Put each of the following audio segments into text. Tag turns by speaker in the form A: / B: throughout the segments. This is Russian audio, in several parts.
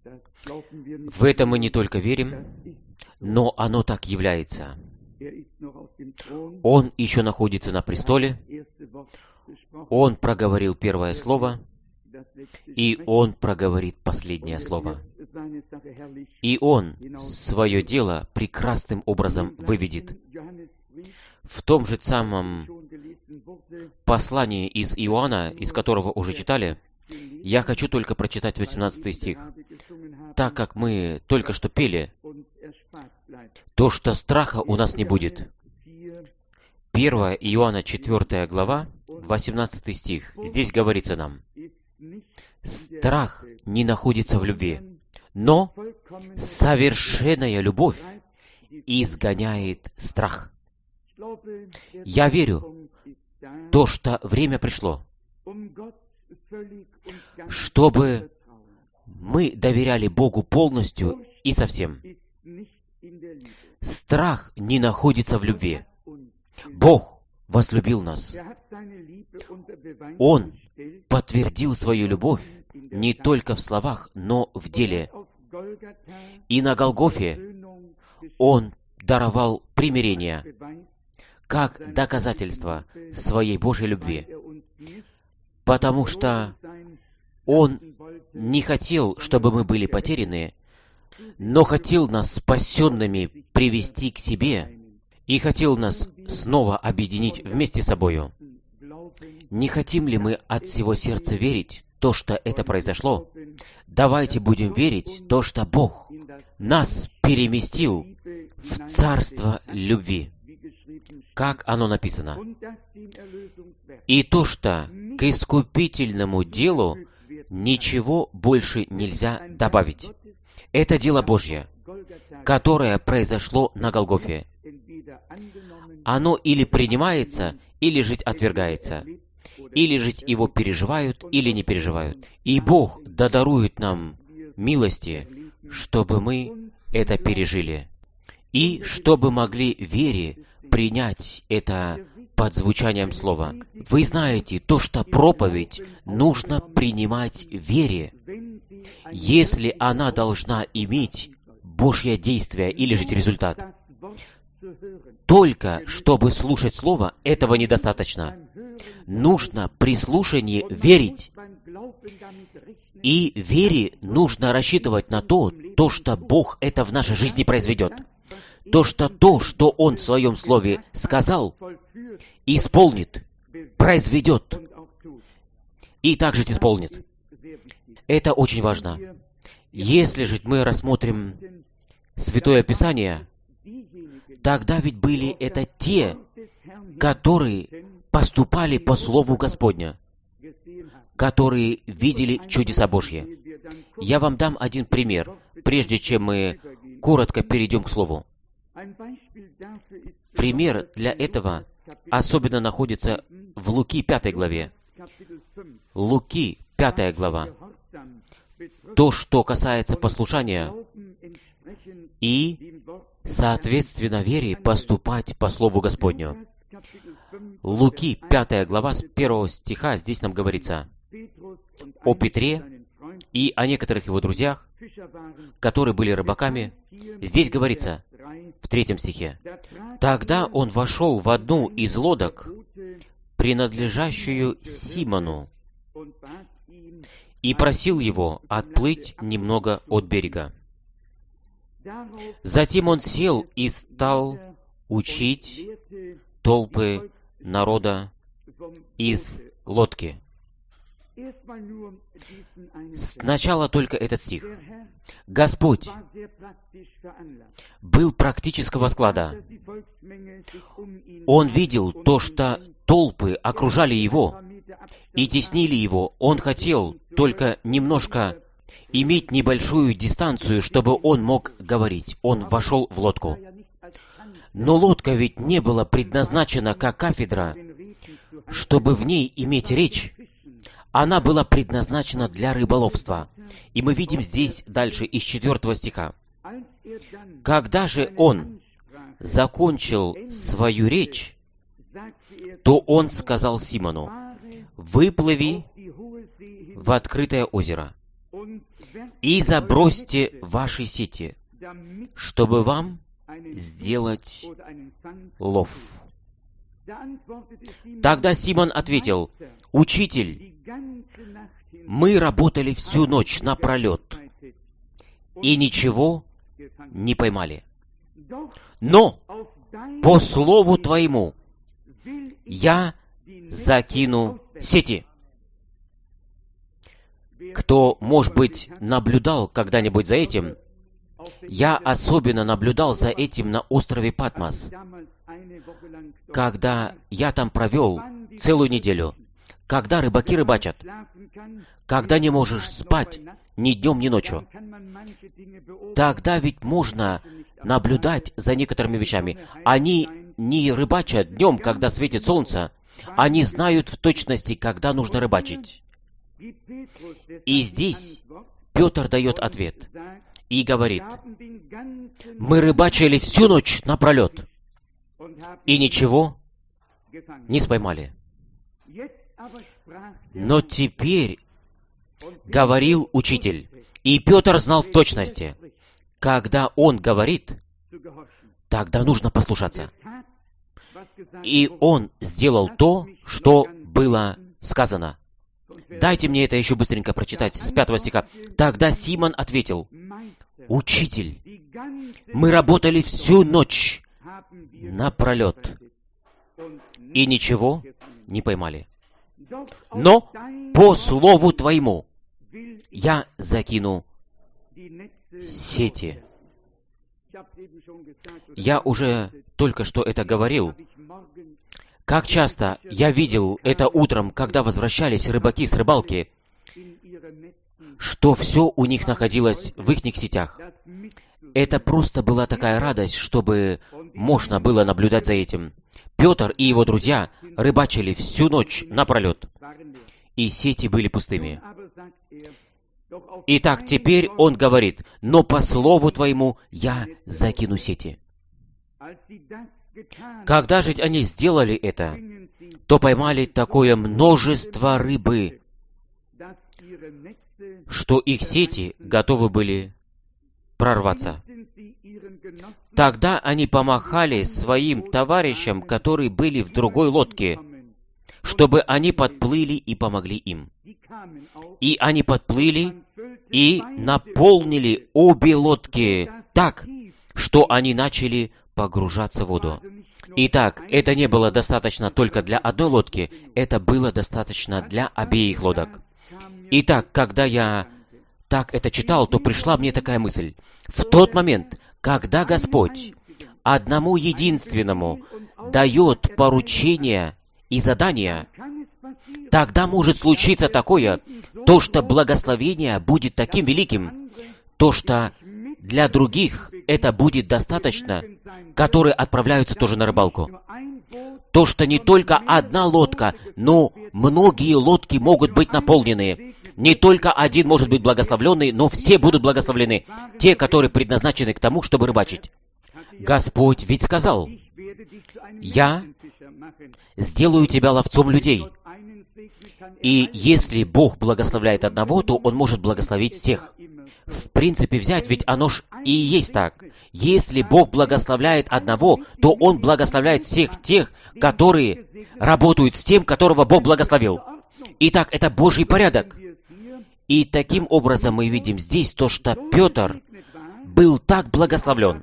A: В это мы не только верим, но оно так является. Он еще находится на престоле, Он проговорил первое слово, и Он проговорит последнее слово. И Он свое дело прекрасным образом выведет. В том же самом послании из Иоанна, из которого уже читали, я хочу только прочитать 18 стих. Так как мы только что пели, то, что страха у нас не будет. 1 Иоанна 4 глава, 18 стих. Здесь говорится нам: страх не находится в любви, но совершенная любовь изгоняет страх. Я верю, то, что время пришло, чтобы мы доверяли Богу полностью и совсем. Страх не находится в любви. Бог возлюбил нас. Он подтвердил свою любовь не только в словах, но в деле. И на Голгофе Он даровал примирение, как доказательство своей Божьей любви, потому что Он не хотел, чтобы мы были потеряны, но хотел нас спасенными привести к себе и хотел нас снова объединить вместе с собою. Не хотим ли мы от всего сердца верить то, что это произошло? Давайте будем верить то, что Бог нас переместил в царство любви, как оно написано. И то, что к искупительному делу ничего больше нельзя добавить. Это дело Божье, которое произошло на Голгофе. Оно или принимается, или жить отвергается. Или жить его переживают, или не переживают. И Бог дарует нам милости, чтобы мы это пережили. И чтобы могли вере принять это под звучанием слова. Вы знаете, то, что проповедь нужно принимать в вере, если она должна иметь Божье действие или же результат. Только чтобы слушать Слово, этого недостаточно. Нужно при слушании верить. И в вере нужно рассчитывать на то, что Бог это в нашей жизни произведет. То, что Он в Своем Слове сказал, исполнит, произведет и также исполнит. Это очень важно. Если же мы рассмотрим Святое Писание, тогда ведь были это те, которые поступали по Слову Господня, которые видели чудеса Божьи. Я вам дам один пример, прежде чем мы коротко перейдем к Слову. Пример для этого особенно находится в Луки 5 главе. Луки 5 глава. То, что касается послушания и, соответственно, вере поступать по Слову Господню. Луки 5 глава с 1 стиха здесь нам говорится о Петре и о некоторых его друзьях, которые были рыбаками. Здесь говорится в 3 стихе: «Тогда он вошел в одну из лодок, принадлежащую Симону, и просил его отплыть немного от берега. Затем он сел и стал учить толпы народа из лодки». Сначала только этот стих. Господь был практического склада. Он видел то, что толпы окружали его и теснили его. Он хотел только немножко иметь небольшую дистанцию, чтобы он мог говорить. Он вошел в лодку. Но лодка ведь не была предназначена как кафедра, чтобы в ней иметь речь. Она была предназначена для рыболовства. И мы видим здесь дальше из 4 стиха. Когда же он закончил свою речь, то он сказал Симону: «Выплыви в открытое озеро и забросьте ваши сети, чтобы вам сделать лов». Тогда Симон ответил: «Учитель, мы работали всю ночь напролет и ничего не поймали. Но по слову Твоему я закину сети». Кто, может быть, наблюдал когда-нибудь за этим? Я особенно наблюдал за этим на острове Патмос, когда я там провел целую неделю, когда рыбаки рыбачат, когда не можешь спать ни днем, ни ночью. Тогда ведь можно наблюдать за некоторыми вещами. Они не рыбачат днем, когда светит солнце, они знают в точности, когда нужно рыбачить. И здесь Петр дает ответ и говорит: «Мы рыбачили всю ночь напролет и ничего не споймали». Но теперь говорил учитель, и Петр знал в точности, когда он говорит, тогда нужно послушаться. И он сделал то, что было сказано. Дайте мне это еще быстренько прочитать с 5 стиха. «Тогда Симон ответил: Учитель, мы работали всю ночь напролет и ничего не поймали. Но по слову Твоему я закину сети». Я уже только что это говорил. Как часто я видел это утром, когда возвращались рыбаки с рыбалки, что все у них находилось в их сетях. Это просто была такая радость, чтобы можно было наблюдать за этим. Петр и его друзья рыбачили всю ночь напролет, и сети были пустыми. Итак, теперь он говорит: «Но по слову Твоему я закину сети». Когда же они сделали это, то поймали такое множество рыбы, что их сети готовы были прорваться. Тогда они помахали своим товарищам, которые были в другой лодке, чтобы они подплыли и помогли им. И они подплыли и наполнили обе лодки так, что они начали погружаться в воду. Итак, это не было достаточно только для одной лодки, это было достаточно для обеих лодок. Итак, когда я так это читал, то пришла мне такая мысль. В тот момент, когда Господь одному единственному дает поручение и задание, тогда может случиться такое, то, что благословение будет таким великим, то, что для других это будет достаточно, которые отправляются тоже на рыбалку. То, что не только одна лодка, но многие лодки могут быть наполнены. Не только один может быть благословленный, но все будут благословлены. Те, которые предназначены к тому, чтобы рыбачить. Господь ведь сказал: «Я сделаю тебя ловцом людей». И если Бог благословляет одного, то Он может благословить всех. В принципе, взять, ведь оно ж и есть так. Если Бог благословляет одного, то Он благословляет всех тех, которые работают с тем, которого Бог благословил. Итак, это Божий порядок. И таким образом мы видим здесь то, что Петр был так благословлен,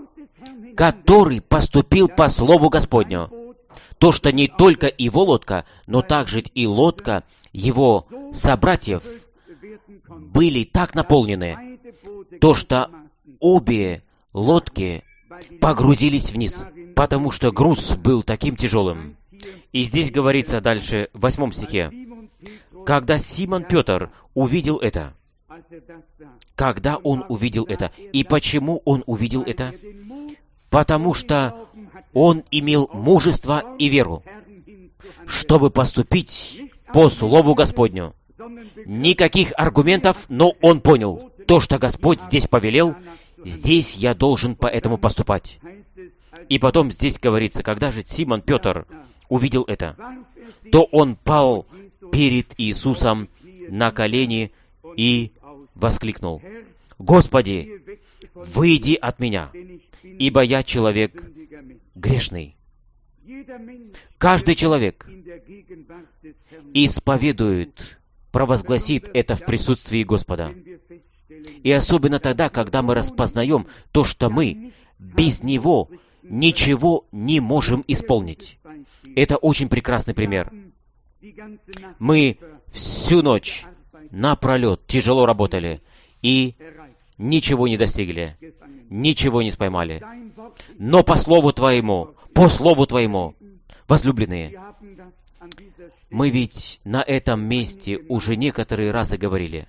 A: который поступил по слову Господню. То, что не только его лодка, но также и лодка его собратьев были так наполнены, то, что обе лодки погрузились вниз, потому что груз был таким тяжелым. И здесь говорится дальше, в 8 стихе, когда Симон Петр увидел это, когда он увидел это, и почему он увидел это? Потому что он имел мужество и веру, чтобы поступить по слову Господню. Никаких аргументов, но он понял, то, что Господь здесь повелел, здесь я должен поэтому поступать. И потом здесь говорится, когда же Симон Петр увидел это, то он пал перед Иисусом на колени и воскликнул: «Господи, выйди от меня, ибо я человек грешный». Каждый человек исповедует, провозгласит это в присутствии Господа. И особенно тогда, когда мы распознаем то, что мы без Него ничего не можем исполнить. Это очень прекрасный пример. Мы всю ночь напролет тяжело работали и ничего не достигли, ничего не споймали. Но по Слову Твоему, возлюбленные, мы ведь на этом месте уже некоторые разы говорили,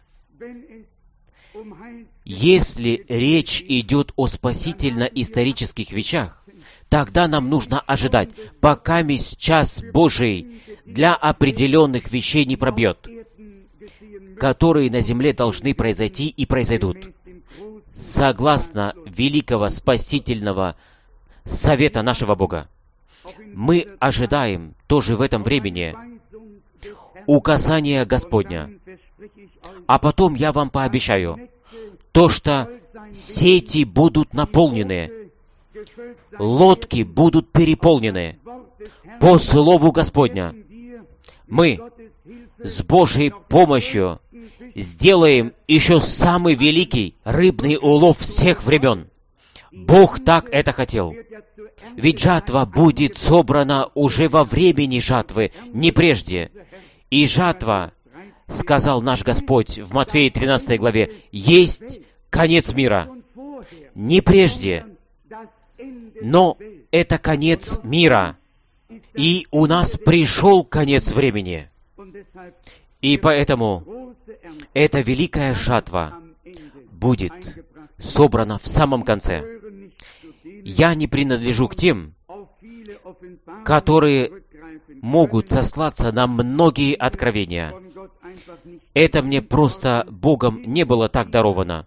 A: если речь идет о спасительно-исторических вещах, тогда нам нужно ожидать, пока час Божий для определенных вещей не пробьет, которые на земле должны произойти и произойдут, согласно великого спасительного совета нашего Бога. Мы ожидаем тоже в этом времени указания Господня. А потом я вам пообещаю, то, что сети будут наполнены, лодки будут переполнены по слову Господня. Мы с Божьей помощью сделаем еще самый великий рыбный улов всех времен. Бог так это хотел. Ведь жатва будет собрана уже во времени жатвы, не прежде. И жатва, сказал наш Господь в Матфея 13 главе, есть конец мира. Не прежде, но это конец мира. И у нас пришел конец времени. И поэтому эта великая жатва будет собрана в самом конце. Я не принадлежу к тем, которые могут сослаться на многие откровения. Это мне просто Богом не было так даровано.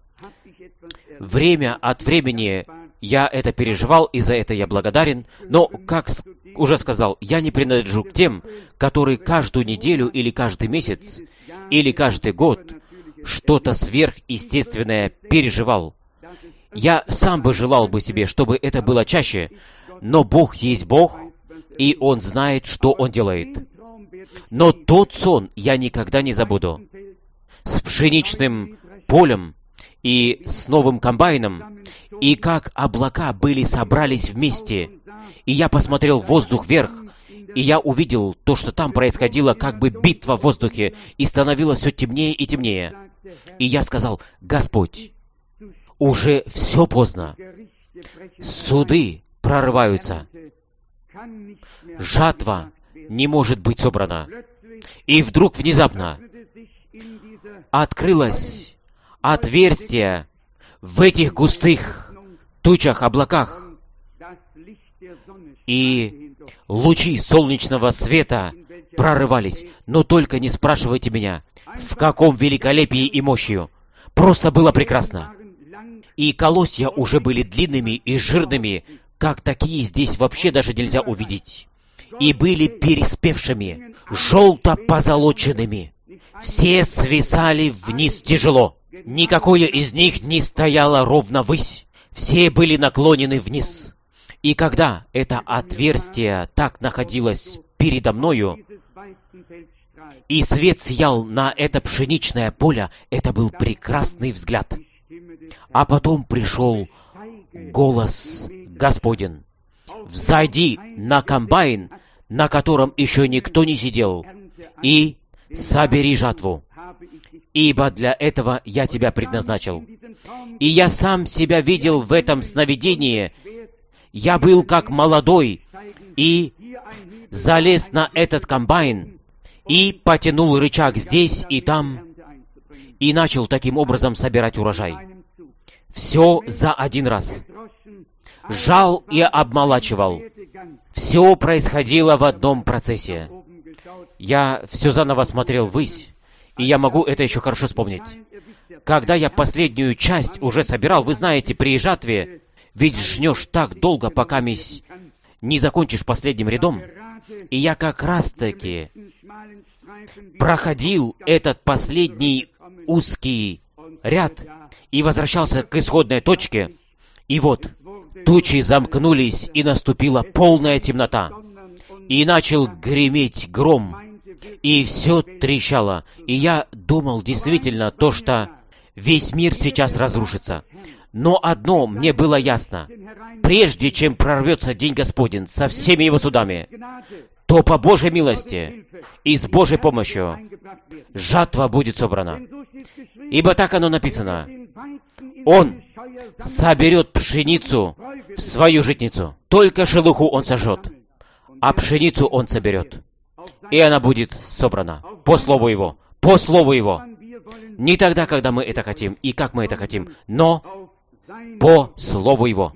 A: Время от времени я это переживал, и за это я благодарен, но, как уже сказал, я не принадлежу к тем, которые каждую неделю или каждый месяц, или каждый год что-то сверхъестественное переживал. Я сам бы желал бы себе, чтобы это было чаще, но Бог есть Бог, и Он знает, что Он делает. Но тот сон я никогда не забуду. С пшеничным полем и с новым комбайном, и как облака собрались вместе, и я посмотрел в воздух вверх, и я увидел то, что там происходило, как бы битва в воздухе, и становилось все темнее и темнее. И я сказал: «Господь, уже все поздно. Суды прорываются. Жатва не может быть собрана». И вдруг внезапно открылось отверстие в этих густых тучах, облаках, и лучи солнечного света прорывались. Но только не спрашивайте меня, в каком великолепии и мощью. Просто было прекрасно. И колосья уже были длинными и жирными, как такие здесь вообще даже нельзя увидеть. И были переспевшими, желто-позолоченными. Все свисали вниз тяжело. Никакое из них не стояло ровно ввысь. Все были наклонены вниз. И когда это отверстие так находилось передо мною, и свет сиял на это пшеничное поле, это был прекрасный взгляд. А потом пришел голос Господень: «Взойди на комбайн, на котором еще никто не сидел, и собери жатву, ибо для этого я тебя предназначил». И я сам себя видел в этом сновидении. Я был как молодой, и залез на этот комбайн, и потянул рычаг здесь и там, и начал таким образом собирать урожай. Все за один раз. Жал и обмолачивал. Все происходило в одном процессе. Я все заново смотрел ввысь, и я могу это еще хорошо вспомнить. Когда я последнюю часть уже собирал, вы знаете, при жатве, ведь жнешь так долго, пока не закончишь последним рядом. И я как раз-таки проходил этот последний узкий ряд и возвращался к исходной точке, и вот тучи замкнулись, и наступила полная темнота, и начал греметь гром, и все трещало. И я думал действительно то, что весь мир сейчас разрушится. Но одно мне было ясно. Прежде чем прорвется День Господень со всеми его судами, то по Божьей милости и с Божьей помощью жатва будет собрана. Ибо так оно написано. Он соберет пшеницу в свою житницу. Только шелуху он сожжет, а пшеницу он соберет. И она будет собрана по слову его. По слову его. Не тогда, когда мы это хотим и как мы это хотим, но по слову его.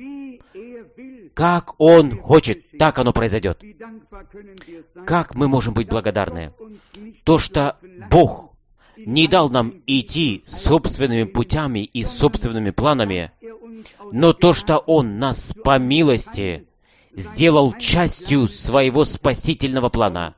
A: Как он хочет, так оно произойдет. Как мы можем быть благодарны? То, что Бог не дал нам идти собственными путями и собственными планами, но то, что Он нас по милости сделал частью своего спасительного плана.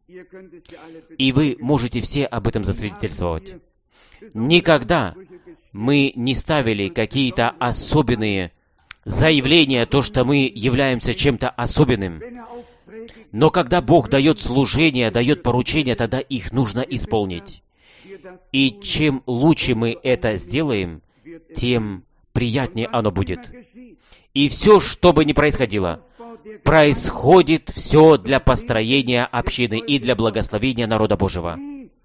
A: И вы можете все об этом засвидетельствовать. Никогда мы не ставили какие-то особенные заявления, то, что мы являемся чем-то особенным. Но когда Бог дает служение, дает поручения, тогда их нужно исполнить. И чем лучше мы это сделаем, тем приятнее оно будет. И все, что бы ни происходило, происходит все для построения общины и для благословения народа Божьего.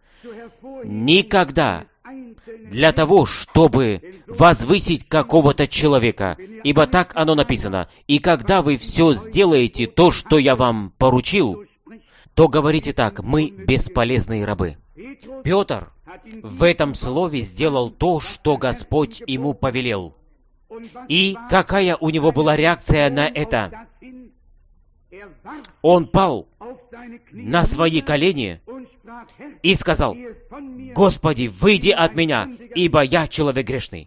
A: Никогда для того, чтобы возвысить какого-то человека, ибо так оно написано. И когда вы все сделаете то, что я вам поручил, то говорите так: мы бесполезные рабы. Петр в этом слове сделал то, что Господь ему повелел. И какая у него была реакция на это? Он пал на свои колени и сказал: «Господи, выйди от меня, ибо я человек грешный».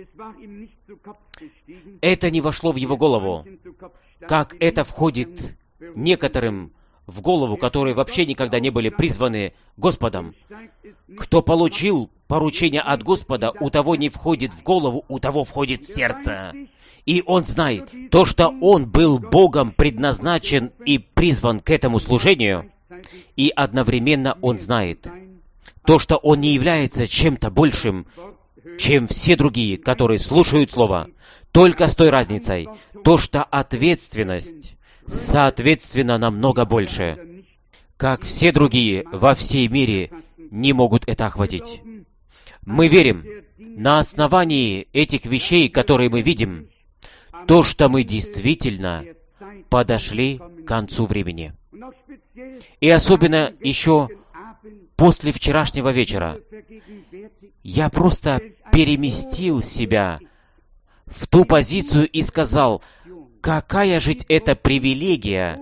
A: Это не вошло в его голову, как это входит некоторым в голову, которые вообще никогда не были призваны Господом. Кто получил поручение от Господа, у того не входит в голову, у того входит в сердце. И он знает то, что он был Богом предназначен и призван к этому служению, и одновременно он знает то, что он не является чем-то большим, чем все другие, которые слушают Слово, только с той разницей, то, что ответственность, соответственно, намного больше, как все другие во всей мире не могут это охватить. Мы верим на основании этих вещей, которые мы видим, то, что мы действительно подошли к концу времени. И особенно еще после вчерашнего вечера я просто переместил себя в ту позицию и сказал: какая же это привилегия,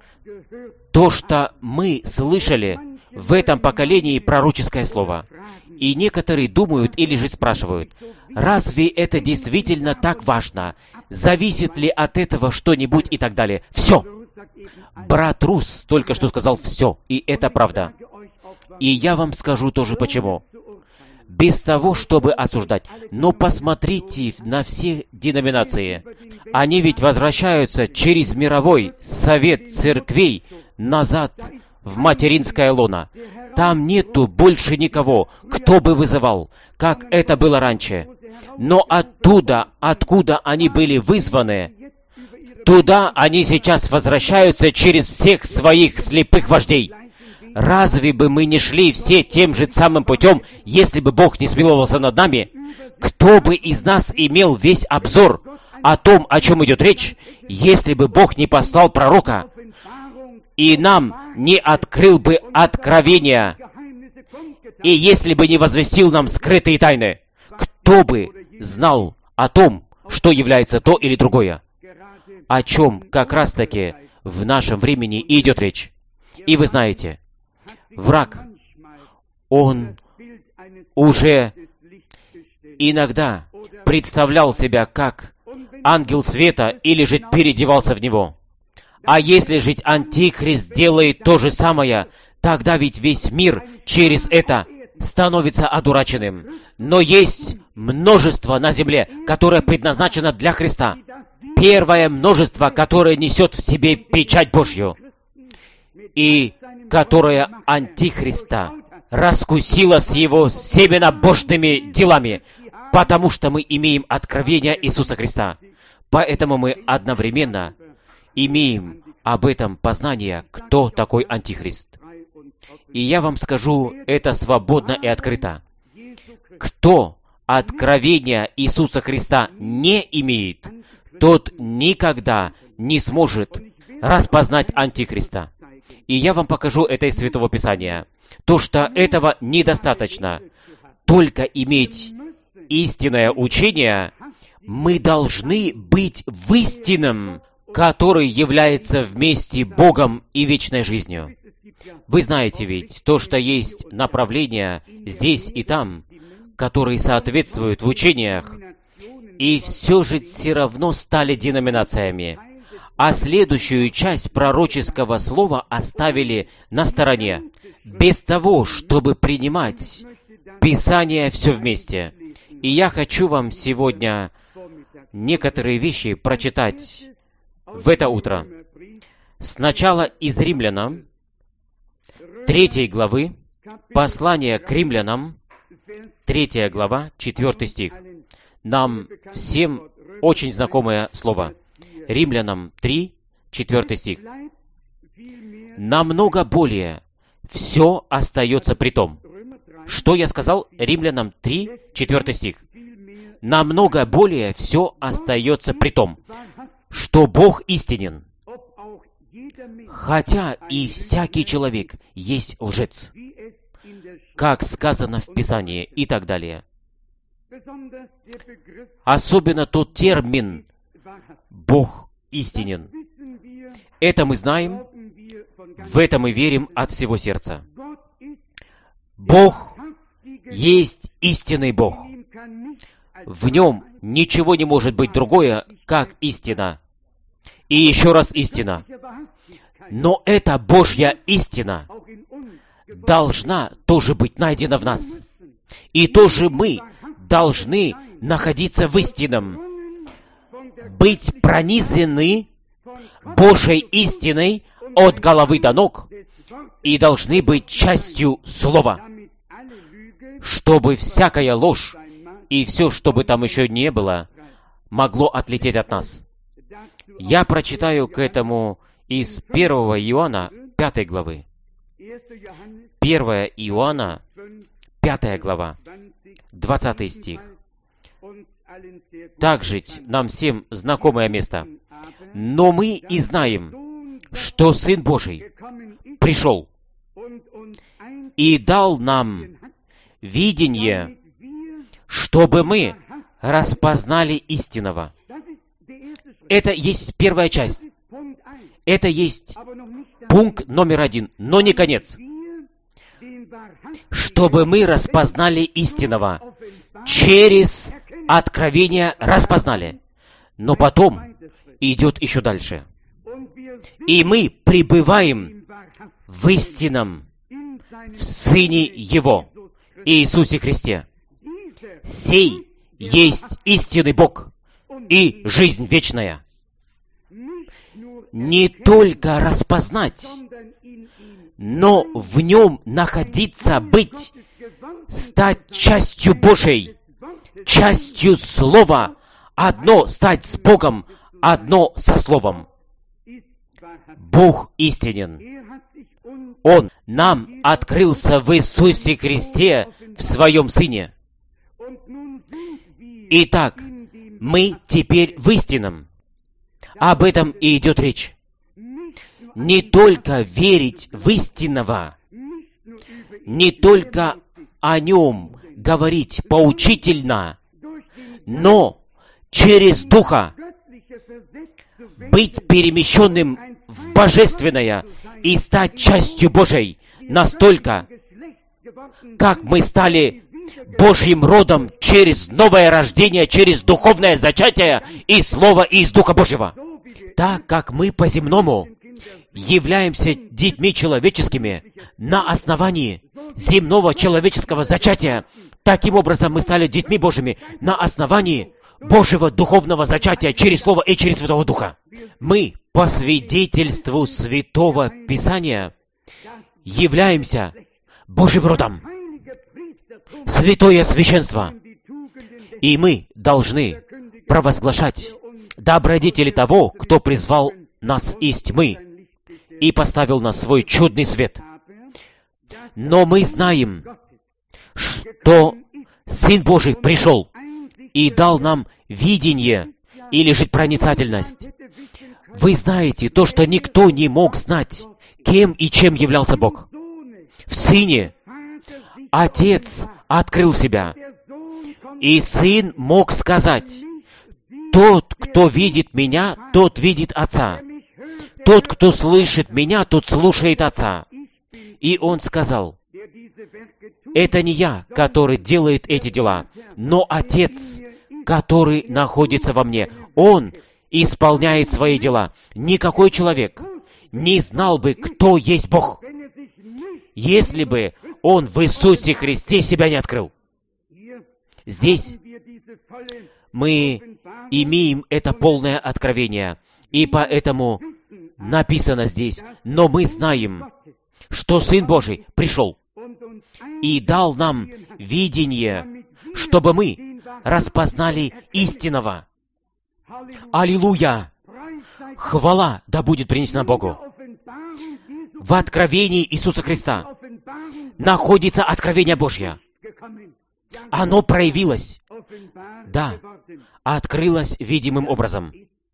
A: то, что мы слышали в этом поколении пророческое слово. И некоторые думают или же спрашивают: разве это действительно так важно? Зависит ли от этого что-нибудь и так далее? Все! Брат Рус только что сказал все, и это правда. И я вам скажу тоже почему. Без того, чтобы осуждать. Но посмотрите на все деноминации. Они ведь возвращаются через мировой совет церквей назад в материнское лоно. Там нету больше никого, кто бы вызывал, как это было раньше. Но оттуда, откуда они были вызваны, туда они сейчас возвращаются через всех своих слепых вождей. Разве бы мы не шли все тем же самым путем, если бы Бог не смиловался над нами? Кто бы из нас имел весь обзор о том, о чем идет речь, если бы Бог не послал пророка и нам не открыл бы откровения, и если бы не возвестил нам скрытые тайны? Кто бы знал о том, что является то или другое? О чем как раз-таки в нашем времени идет речь. И вы знаете, враг, он уже иногда представлял себя как ангел света или же переодевался в него. А если же Антихрист делает то же самое, тогда ведь весь мир через это становится одураченным. Но есть множество на земле, которое предназначено для Христа. Первое множество, которое несет в себе печать Божью, и которое Антихриста раскусило с его семенобожными делами, потому что мы имеем откровение Иисуса Христа. Поэтому мы одновременно имеем об этом познание, кто такой Антихрист. И я вам скажу это свободно и открыто. Кто откровения Иисуса Христа не имеет, тот никогда не сможет распознать Антихриста. И я вам покажу это из Святого Писания. То, что этого недостаточно. Только иметь истинное учение, мы должны быть в истинном, который является вместе Богом и вечной жизнью. Вы знаете ведь, то, что есть направления здесь и там, которые соответствуют в учениях, и все же все равно стали деноминациями, а следующую часть пророческого слова оставили на стороне, без того, чтобы принимать Писание все вместе. И я хочу вам сегодня некоторые вещи прочитать в это утро. Сначала из Римлянам, 3 главы, послание к Римлянам, 3 глава, 4 стих. Нам всем очень знакомое слово. Римлянам 3, 4 стих. Намного более все остается при том. Что я сказал? Римлянам 3, 4 стих. Намного более все остается при том, что Бог истинен, хотя и всякий человек есть лжец, как сказано в Писании и так далее. Особенно тот термин «Бог истинен». Это мы знаем, в это мы верим от всего сердца. Бог есть истинный Бог. В Нем ничего не может быть другое, как истина. И еще раз истина. Но эта Божья истина должна тоже быть найдена в нас. И тоже мы должны находиться в истинном, быть пронизаны Божьей истиной от головы до ног и должны быть частью Слова, чтобы всякая ложь и все, что бы там еще не было, могло отлететь от нас. Я прочитаю к этому из 1 Иоанна 5 главы. 1 Иоанна 5 глава, 20 стих. Также нам всем знакомое место. «Но мы и знаем, что Сын Божий пришел и дал нам видение, чтобы мы распознали истинного». Это есть первая часть. Это есть пункт номер 1, но не конец. Чтобы мы распознали истинного. Через откровение распознали. Но потом идет еще дальше. И мы пребываем в истинном, в Сыне Его, Иисусе Христе. Сей есть истинный Бог и жизнь вечная. Не только распознать, но в Нем находиться, быть, стать частью Божией, частью Слова, одно стать с Богом, одно со Словом. Бог истинен. Он нам открылся в Иисусе Христе, в Своем Сыне. Итак, мы теперь в истинном. Об этом и идет речь. Не только верить в истинного, не только о Нем говорить поучительно, но через Духа быть перемещенным в Божественное и стать частью Божией настолько, как мы стали Божьим родом через новое рождение, через духовное зачатие и Слово из Духа Божьего. Так как мы по-земному являемся детьми человеческими на основании земного человеческого зачатия. Таким образом, мы стали детьми Божьими на основании Божьего духовного зачатия через Слово и через Святого Духа. Мы, по свидетельству Святого Писания, являемся Божьим родом, святое священство. И мы должны провозглашать добродетели того, кто призвал нас из тьмы и поставил нас в свой чудный свет. Но мы знаем, что Сын Божий пришел и дал нам видение или же проницательность. Вы знаете то, что никто не мог знать, кем и чем являлся Бог. В Сыне Отец открыл себя, и Сын мог сказать: «Тот, кто видит Меня, тот видит Отца. Тот, кто слышит Меня, тот слушает Отца». И Он сказал: «Это не Я, который делает эти дела, но Отец, который находится во мне. Он исполняет свои дела. Никакой человек не знал бы, кто есть Бог, если бы Он в Иисусе Христе себя не открыл». Здесь мы имеем это полное откровение, и поэтому написано здесь: «Но мы знаем, что Сын Божий пришел и дал нам видение, чтобы мы распознали истинного». Аллилуйя! Хвала да будет принесена Богу. В откровении Иисуса Христа находится откровение Божье. Оно проявилось, да, открылось видимым образом.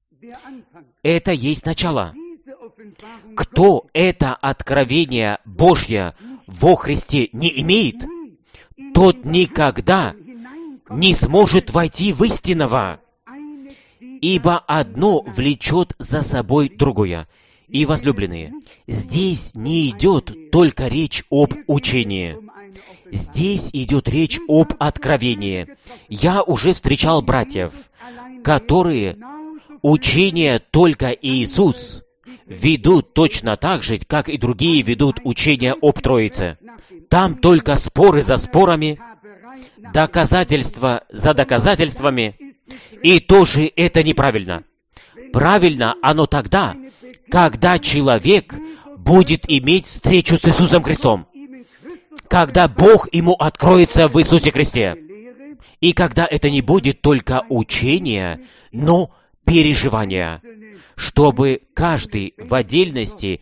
A: Это есть начало. Кто это откровение Божье во Христе не имеет, тот никогда не сможет войти в истинного, ибо одно влечет за собой другое. И, возлюбленные, здесь не идет только речь об учении. Здесь идет речь об откровении. Я уже встречал братьев, которые учение только Иисус ведут точно так же, как и другие ведут учение об Троице. Там только споры за спорами, доказательства за доказательствами, и тоже это неправильно. Правильно оно тогда, когда человек будет иметь встречу с Иисусом Христом, когда Бог ему откроется в Иисусе Христе, и когда это не будет только учение, но переживание, чтобы каждый в отдельности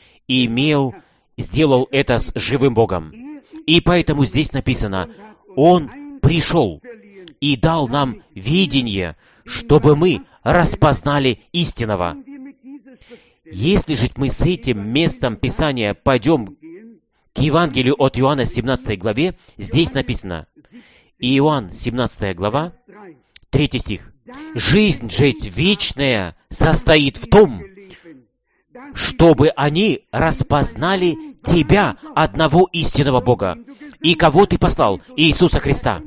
A: сделал это с живым Богом. И поэтому здесь написано: Он пришел и дал нам видение, чтобы мы распознали истинного. Если же мы с этим местом Писания пойдем к Евангелию от Иоанна, 17 главе, здесь написано, Иоанн, 17 глава, 3 стих. «Жизнь же вечная состоит в том, чтобы они распознали Тебя, одного истинного Бога, и кого Ты послал, Иисуса Христа».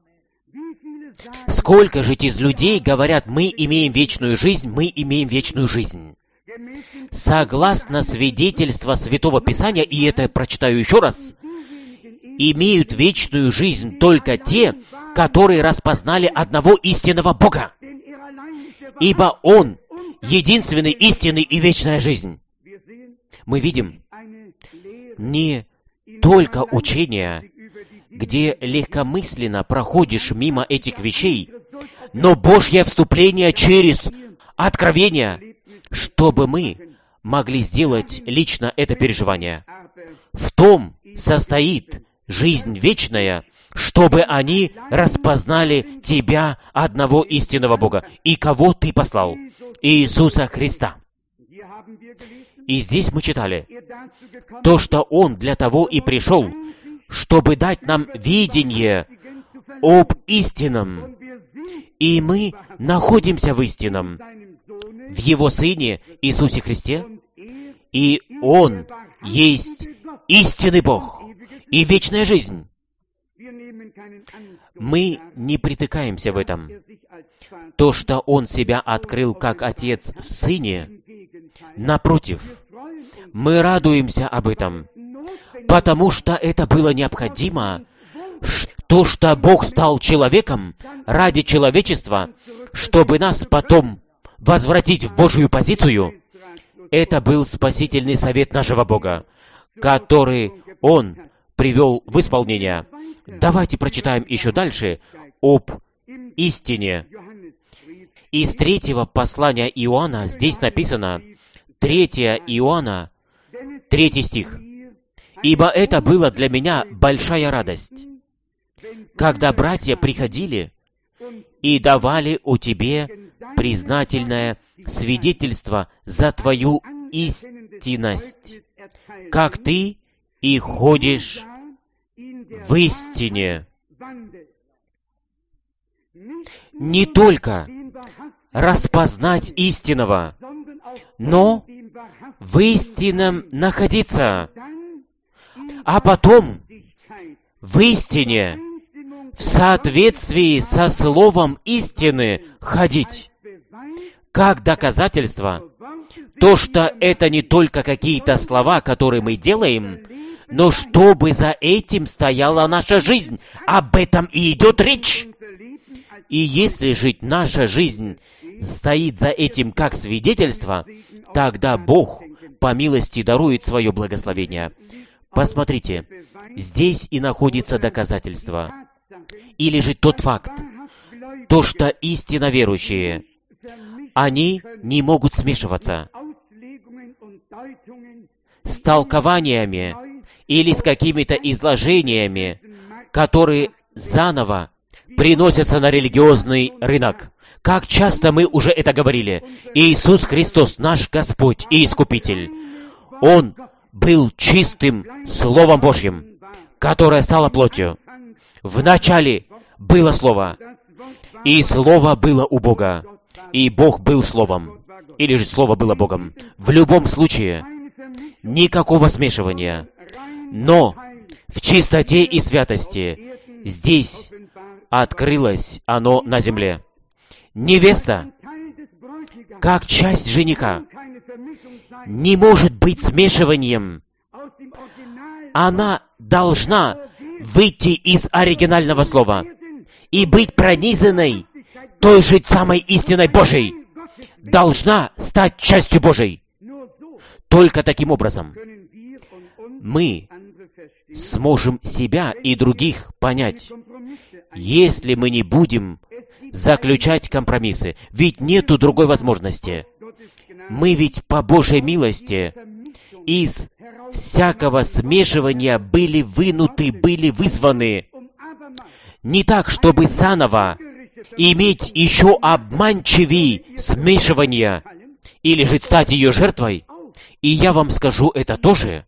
A: Сколько же из людей говорят: мы имеем вечную жизнь, мы имеем вечную жизнь. Согласно свидетельству Святого Писания, и это прочитаю еще раз, имеют вечную жизнь только те, которые распознали одного истинного Бога, ибо Он единственный, истинный и вечная жизнь. Мы видим не только учение, где легкомысленно проходишь мимо этих вещей, но Божье вступление через откровение, чтобы мы могли сделать лично это переживание. В том состоит жизнь вечная, чтобы они распознали Тебя, одного истинного Бога, и кого Ты послал, Иисуса Христа. И здесь мы читали то, что Он для того и пришел, чтобы дать нам видение об истинном. И мы находимся в истинном, в Его Сыне Иисусе Христе, и Он есть истинный Бог и вечная жизнь. Мы не притыкаемся в этом. То, что Он себя открыл как Отец в Сыне, напротив, Мы радуемся об этом, потому что это было необходимо, то, что Бог стал человеком ради человечества, чтобы нас потом возвратить в Божию позицию. Это был спасительный совет нашего Бога, который Он привел в исполнение. Давайте прочитаем еще дальше об истине. Из 3 послания Иоанна здесь написано, 3 Иоанна, 3 стих. «Ибо это было для меня большая радость, когда братья приходили и давали у тебе признательное свидетельство за твою истинность, как ты и ходишь в истине». Не только распознать истинного, но в истинном находиться, а потом в истине, в соответствии со словом истины ходить. Как доказательство, то, что это не только какие-то слова, которые мы делаем, но чтобы за этим стояла наша жизнь. Об этом и идет речь. И если же наша жизнь стоит за этим как свидетельство, тогда Бог по милости дарует свое благословение. Посмотрите, здесь и находится доказательство. Или же тот факт, то, что истинно верующие, они не могут смешиваться с толкованиями или с какими-то изложениями, которые заново приносятся на религиозный рынок. Как часто мы уже это говорили. Иисус Христос, наш Господь и Искупитель, Он был чистым Словом Божьим, которое стало плотью. Вначале было Слово, и Слово было у Бога, и Бог был Словом, или же Слово было Богом. В любом случае, никакого смешивания. Но в чистоте и святости здесь открылось оно на земле. Невеста, как часть жениха, не может быть смешиванием. Она должна выйти из оригинального слова и быть пронизанной той же самой истиной Божией. Должна стать частью Божией. Только таким образом мы сможем себя и других понять, если мы не будем заключать компромиссы. Ведь нету другой возможности. Мы ведь по Божьей милости из всякого смешивания были вынуты, были вызваны. Не так, чтобы заново иметь еще обманчивее смешивания, или же стать ее жертвой. И я вам скажу это тоже.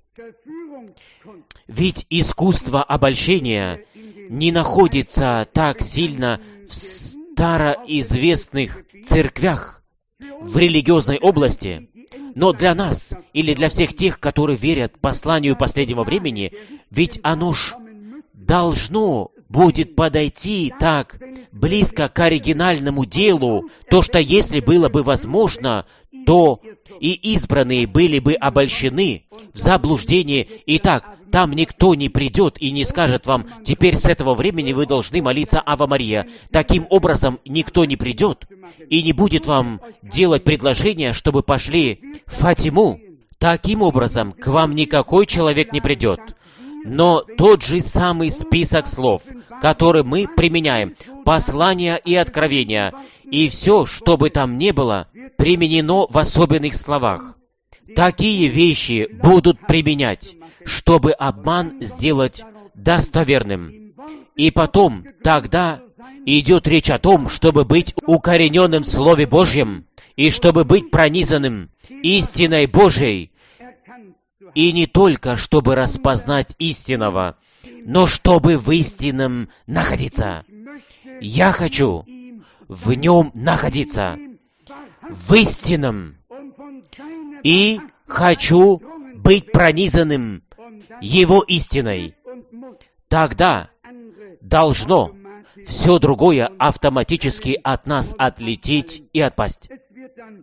A: Ведь искусство обольщения не находится так сильно в староизвестных церквях, в религиозной области, но для нас, или для всех тех, которые верят посланию последнего времени, ведь оно ж должно будет подойти так близко к оригинальному делу, то, что если было бы возможно, то и избранные были бы обольщены в заблуждении. Итак, там никто не придет и не скажет вам, теперь с этого времени вы должны молиться Ава Мария. Таким образом, никто не придет и не будет вам делать предложение, чтобы пошли в Фатиму. Таким образом, к вам никакой человек не придет. Но тот же самый список слов, который мы применяем, послания и откровения, и все, что бы там ни было, применено в особенных словах. Такие вещи будут применять, чтобы обман сделать достоверным. И потом, тогда идет речь о том, чтобы быть укорененным в Слове Божьем, и чтобы быть пронизанным истиной Божией, и не только, чтобы распознать истинного, но чтобы в истинном находиться. Я хочу в нем находиться, в истинном, и хочу быть пронизанным его истиной. Тогда должно все другое автоматически от нас отлететь и отпасть.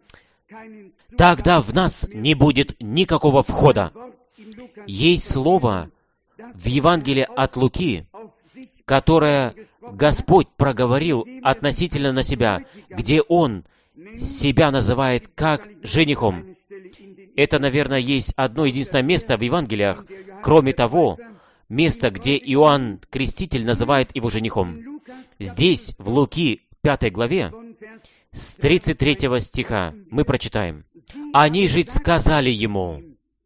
A: тогда в нас не будет никакого входа. Есть слово в Евангелии от Луки, которое Господь проговорил относительно на себя, где Он себя называет как женихом. Это, наверное, есть одно единственное место в Евангелиях, кроме того, место, где Иоанн Креститель называет его женихом. Здесь, в Луки 5 главе, с 33 стиха, мы прочитаем. «Они же сказали ему,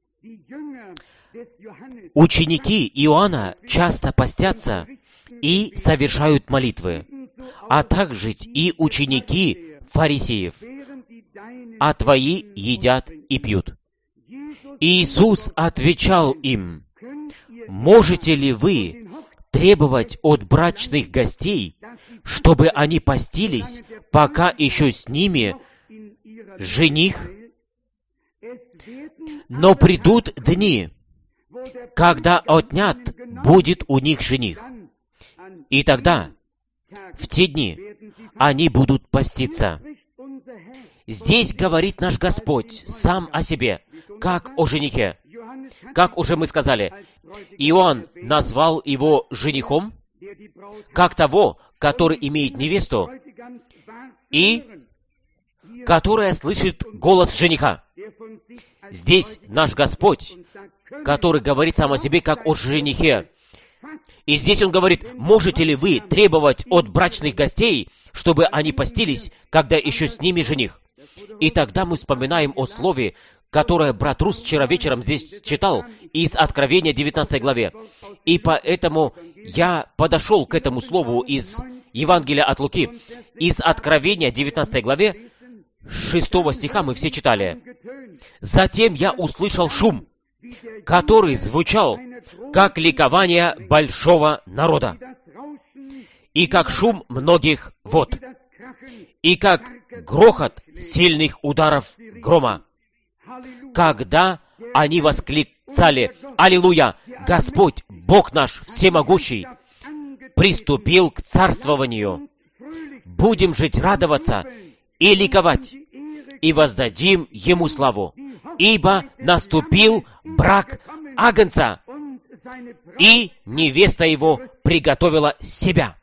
A: ученики Иоанна часто постятся и совершают молитвы, а также и ученики фарисеев, а твои едят и пьют». Иисус отвечал им, «Можете ли вы требовать от брачных гостей, чтобы они постились, пока еще с ними жених? Но придут дни, когда отнят будет у них жених, и тогда, в те дни, они будут поститься». Здесь говорит наш Господь сам о себе, как о женихе. Как уже мы сказали, Иоанн назвал его женихом, как того, который имеет невесту и которая слышит голос жениха. Здесь наш Господь, который говорит сам о себе, как о женихе. И здесь Он говорит, можете ли вы требовать от брачных гостей, чтобы они постились, когда еще с ними жених? И тогда мы вспоминаем о слове, которое брат Рус вчера вечером здесь читал, из Откровения 19 главе. И поэтому я подошел к этому слову из Евангелия от Луки. Из Откровения 19 главе, 6 стиха мы все читали. «Затем я услышал шум, который звучал, как ликование большого народа, и как шум многих вод, и как грохот сильных ударов грома, когда они восклицали: «Аллилуйя! Господь, Бог наш всемогущий, приступил к царствованию. Будем жить, радоваться и ликовать, и воздадим Ему славу, ибо наступил брак Агнца, и невеста Его приготовила себя».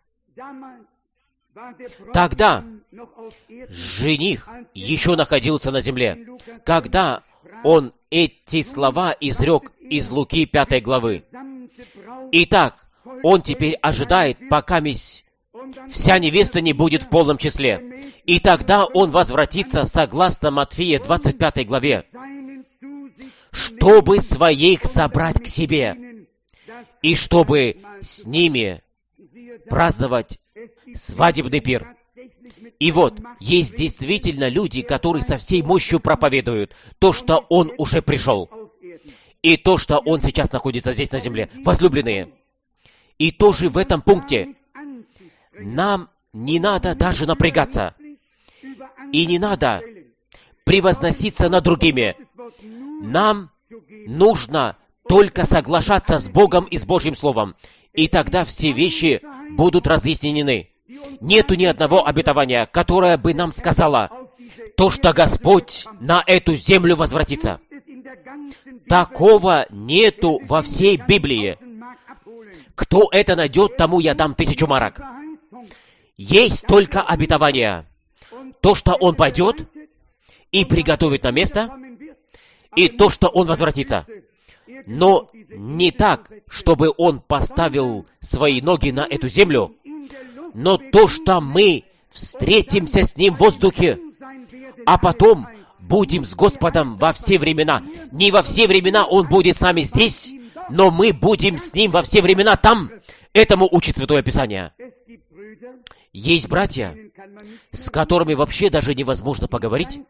A: Тогда жених еще находился на земле, когда он эти слова изрек из Луки 5 главы. Итак, он теперь ожидает, пока вся невеста не будет в полном числе. И тогда он возвратится, согласно Матфея 25 главе, чтобы своих собрать к себе, и чтобы с ними праздновать свадебный пир. И вот, есть действительно люди, которые со всей мощью проповедуют то, что Он уже пришел, и то, что Он сейчас находится здесь на земле. Возлюбленные, и тоже в этом пункте нам не надо даже напрягаться, и не надо превозноситься над другими. Нам нужно только соглашаться с Богом и с Божьим Словом, и тогда все вещи будут разъяснены. Нету ни одного обетования, которое бы нам сказало то, что Господь на эту землю возвратится. Такого нету во всей Библии. Кто это найдет, тому я дам 1000 марок. Есть только обетование. То, что Он пойдет и приготовит на место, и то, что Он возвратится. Но не так, чтобы Он поставил свои ноги на эту землю, но то, что мы встретимся с Ним в воздухе, а потом будем с Господом во все времена. Не во все времена Он будет с нами здесь, но мы будем с Ним во все времена там. Этому учит Святое Писание. Есть братья, с которыми вообще даже невозможно поговорить.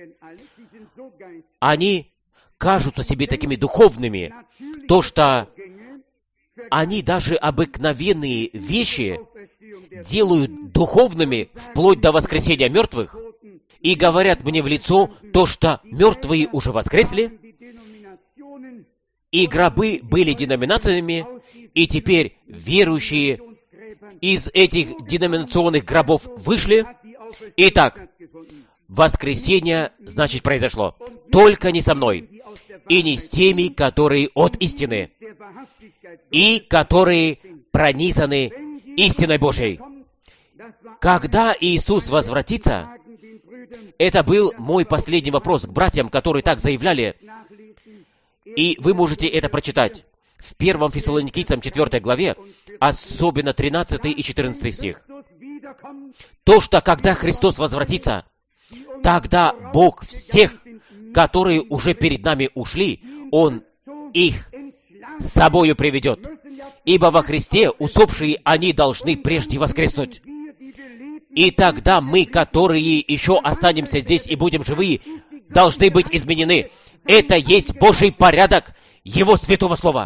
A: Они кажутся себе такими духовными, то, что они даже обыкновенные вещи делают духовными вплоть до воскресения мертвых и говорят мне в лицо то, что мертвые уже воскресли, и гробы были деноминациями, и теперь верующие из этих деноминационных гробов вышли. Итак, воскресение, значит, произошло. Только не со мной, и не с теми, которые от истины, и которые пронизаны истиной Божьей. Когда Иисус возвратится, это был мой последний вопрос к братьям, которые так заявляли, и вы можете это прочитать в 1 Фессалоникийцам 4 главе, особенно 13 и 14 стих. То, что когда Христос возвратится, тогда Бог всех, которые уже перед нами ушли, Он их с собою приведет. Ибо во Христе усопшие они должны прежде воскреснуть. И тогда мы, которые еще останемся здесь и будем живы, должны быть изменены. Это есть Божий порядок Его святого слова.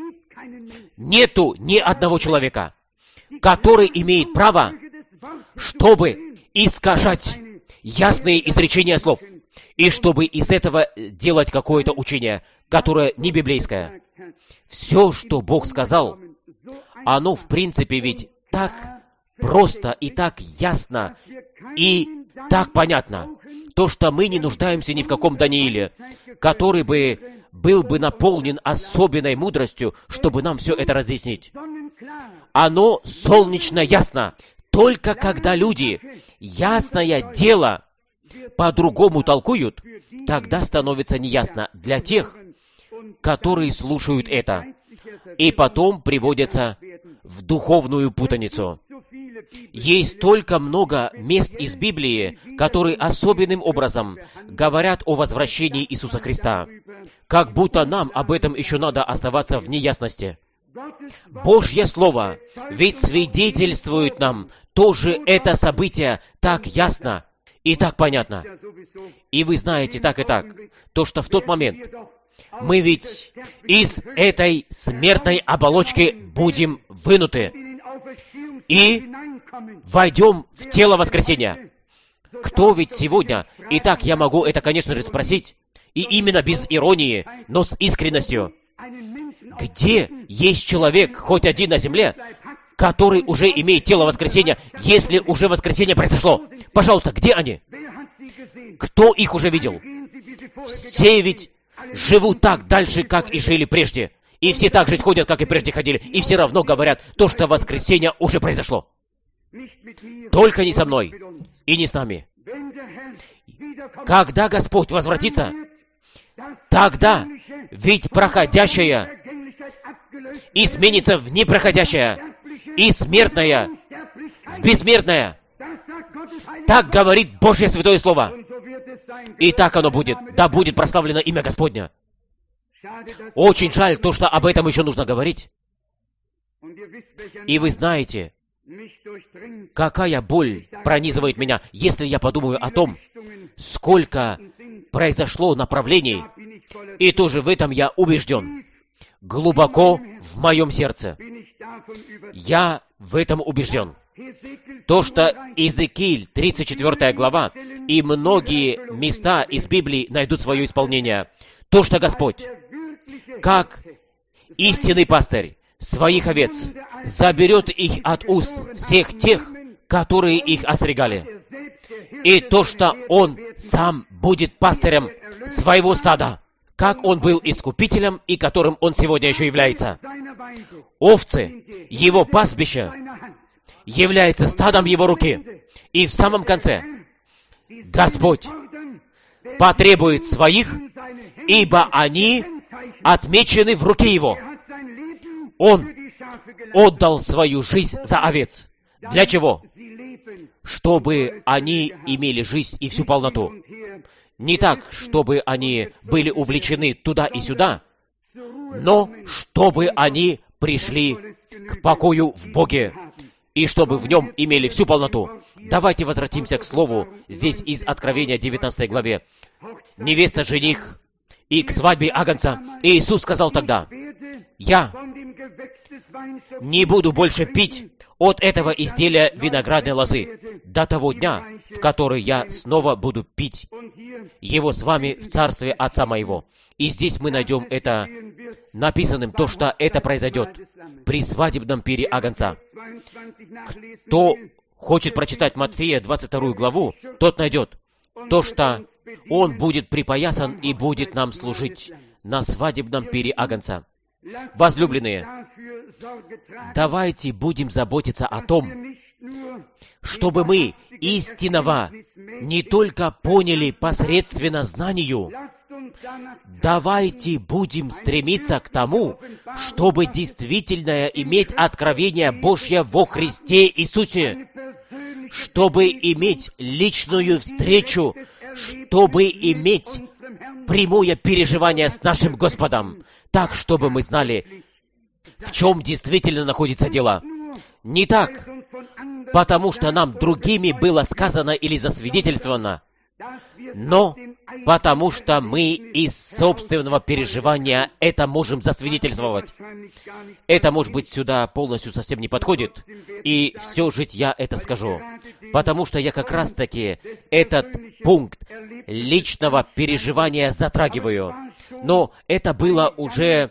A: Нету ни одного человека, который имеет право, чтобы искажать ясные изречения слов, и чтобы из этого делать какое-то учение, которое не библейское. Все, что Бог сказал, оно в принципе ведь так просто и так ясно и так понятно. То, что мы не нуждаемся ни в каком Данииле, который бы был бы наполнен особенной мудростью, чтобы нам все это разъяснить. Оно солнечно ясно. Только когда люди ясное дело по-другому толкуют, тогда становится неясно для тех, которые слушают это, и потом приводятся в духовную путаницу. Есть столько много мест из Библии, которые особенным образом говорят о возвращении Иисуса Христа, как будто нам об этом еще надо оставаться в неясности. Божье Слово ведь свидетельствует нам тоже это событие так ясно и так понятно. И вы знаете так и так, то, что в тот момент мы ведь из этой смертной оболочки будем вынуты и войдем в тело воскресения. Кто ведь сегодня, итак, я могу это, конечно же, спросить, и именно без иронии, но с искренностью, где есть человек, хоть один на земле, который уже имеет тело воскресения, если уже воскресение произошло? Пожалуйста, где они? Кто их уже видел? Все ведь живут так дальше, как и жили прежде. И все так жить ходят, как и прежде ходили. И все равно говорят то, что воскресение уже произошло. Только не со мной и не с нами. Когда Господь возвратится, тогда ведь проходящее изменится в непроходящее, и смертное в бессмертное. Так говорит Божье Святое Слово. И так оно будет. Да будет прославлено имя Господня. Очень жаль то, что об этом еще нужно говорить. И вы знаете, какая боль пронизывает меня, если я подумаю о том, сколько произошло направлений, и тоже в этом я убежден. Глубоко в моем сердце. Я в этом убежден. То, что Иезекииль, 34 глава, и многие места из Библии найдут свое исполнение. То, что Господь, как истинный пастырь своих овец, заберет их от уст всех тех, которые их остерегали. И то, что Он сам будет пастырем своего стада, как Он был искупителем и которым Он сегодня еще является. Овцы, Его пастбище, является стадом Его руки. И в самом конце Господь потребует своих, ибо они отмечены в руке Его. Он отдал свою жизнь за овец. Для чего? Чтобы они имели жизнь и всю полноту. Не так, чтобы они были увлечены туда и сюда, но чтобы они пришли к покою в Боге, и чтобы в Нем имели всю полноту. Давайте возвратимся к слову здесь из Откровения 19 главе. Невеста жених и к свадьбе Агнца. И Иисус сказал тогда: «Я не буду больше пить от этого изделия виноградной лозы до того дня, в который я снова буду пить его с вами в царстве Отца моего». И здесь мы найдем это написанным, то, что это произойдет при свадебном пире Агнца. Кто хочет прочитать Матфея 22 главу, тот найдет. то, что Он будет припоясан и будет нам служить на свадебном пире Агнца. Возлюбленные, давайте будем заботиться о том, чтобы мы истинного не только поняли посредственно знанию, давайте будем стремиться к тому, чтобы действительно иметь откровение Божье во Христе Иисусе, чтобы иметь личную встречу, чтобы иметь прямое переживание с нашим Господом, так, чтобы мы знали, в чем действительно находится дело. Не так, потому что нам другими было сказано или засвидетельствовано, но потому что мы из собственного переживания это можем засвидетельствовать. Это, может быть, сюда полностью совсем не подходит, и все же я это скажу, потому что я как раз-таки этот пункт личного переживания затрагиваю. Но это было уже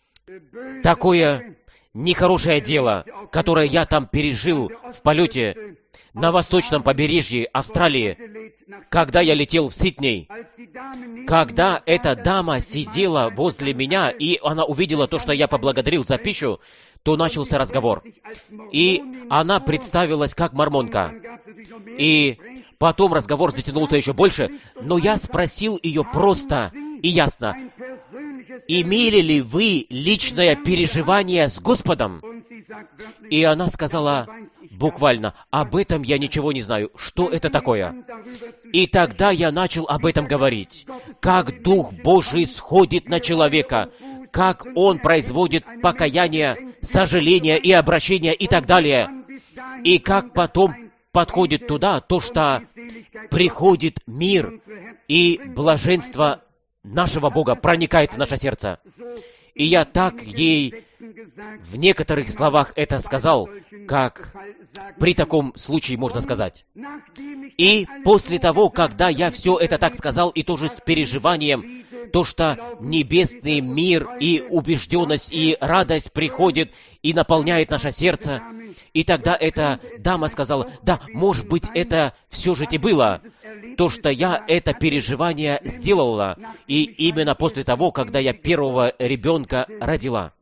A: такое нехорошее дело, которое я там пережил в полете на восточном побережье Австралии, когда я летел в Сидней. Когда эта дама сидела возле меня, и она увидела то, что я поблагодарил за пищу, то начался разговор. И она представилась как мормонка. И потом разговор затянулся еще больше, но я спросил ее просто и ясно: имели ли вы личное переживание с Господом? И она сказала буквально: об этом я ничего не знаю. Что это такое? И тогда я начал об этом говорить. Как Дух Божий сходит на человека, как Он производит покаяние, сожаление и обращение и так далее. И как потом подходит туда то, что приходит мир и блаженство нашего Бога проникает в наше сердце. И я так ей в некоторых словах это сказал, как при таком случае можно сказать. И после того, когда я все это так сказал, и тоже с переживанием, то, что небесный мир и убежденность и радость приходит и наполняет наше сердце, и тогда эта дама сказала: да, может быть, это все же и было, то, что я это переживание сделала, и именно после того, когда я первого ребенка родила.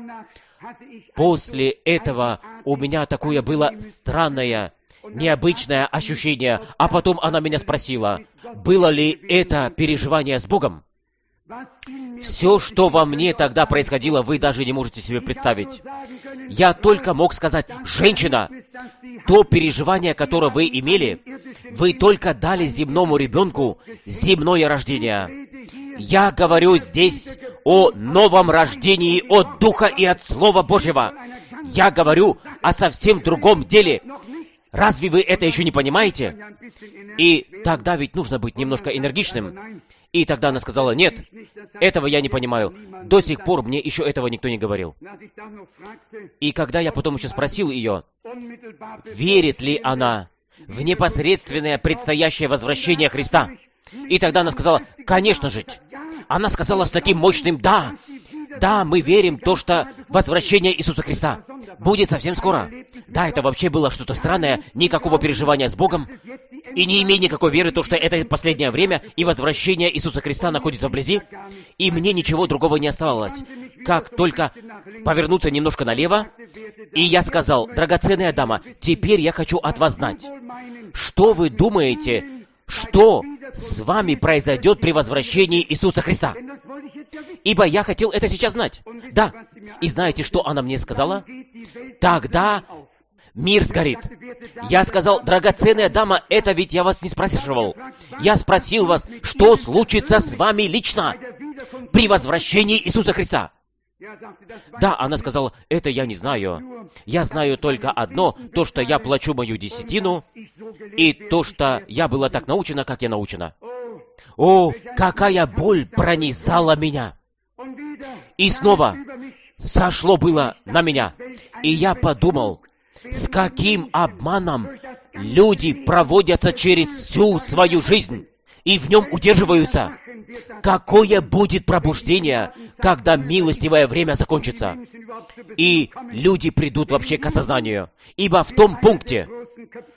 A: После этого у меня такое было странное, необычное ощущение, а потом она меня спросила, было ли это переживание с Богом. Все, что во мне тогда происходило, вы даже не можете себе представить. Я только мог сказать: женщина, то переживание, которое вы имели, вы только дали земному ребенку земное рождение. Я говорю здесь о новом рождении от Духа и от Слова Божьего. Я говорю о совсем другом деле. Разве вы это еще не понимаете? И тогда ведь нужно быть немножко энергичным. И тогда она сказала: нет, этого я не понимаю. До сих пор мне еще этого никто не говорил. И когда я потом еще спросил ее, верит ли она в непосредственное предстоящее возвращение Христа, и тогда она сказала: конечно же. Она сказала с таким мощным «да». Да, мы верим в то, что возвращение Иисуса Христа будет совсем скоро. Да, это вообще было что-то странное, никакого переживания с Богом, и не имея никакой веры в то, что это последнее время, и возвращение Иисуса Христа находится вблизи, и мне ничего другого не оставалось, как только повернуться немножко налево, и я сказал: драгоценная дама, теперь я хочу от вас знать, что вы думаете, что с вами произойдет при возвращении Иисуса Христа? Ибо я хотел это сейчас знать. Да. И знаете, что она мне сказала? Тогда мир сгорит. Я сказал: драгоценная дама, это ведь я вас не спрашивал. Я спросил вас, что случится с вами лично при возвращении Иисуса Христа. Да, она сказала: это я не знаю. Я знаю только одно, то, что я плачу мою десятину, и то, что я была так научена, как я научена. О, какая боль пронизала меня! И снова сошло было на меня. И я подумал, с каким обманом люди проводятся через всю свою жизнь и в нем удерживаются. Какое будет пробуждение, когда милостивое время закончится, и люди придут вообще к осознанию. Ибо в том пункте,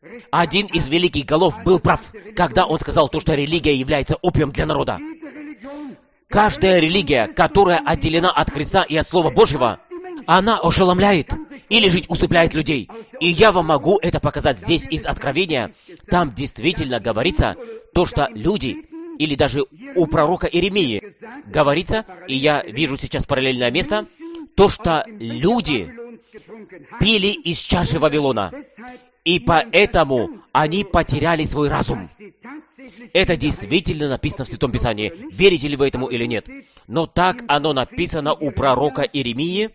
A: Один из великих голов был прав, когда он сказал то, что религия является опиум для народа. Каждая религия, которая отделена от Христа и от Слова Божьего, она ошеломляет или же усыпляет людей. И я вам могу это показать здесь из Откровения. Там действительно говорится то, что люди, или даже у пророка Иеремии говорится, и я вижу сейчас параллельное место, то, что люди пили из чаши Вавилона, и поэтому они потеряли свой разум. Это действительно написано в Святом Писании. Верите ли вы этому или нет? Но так оно написано у пророка Иеремии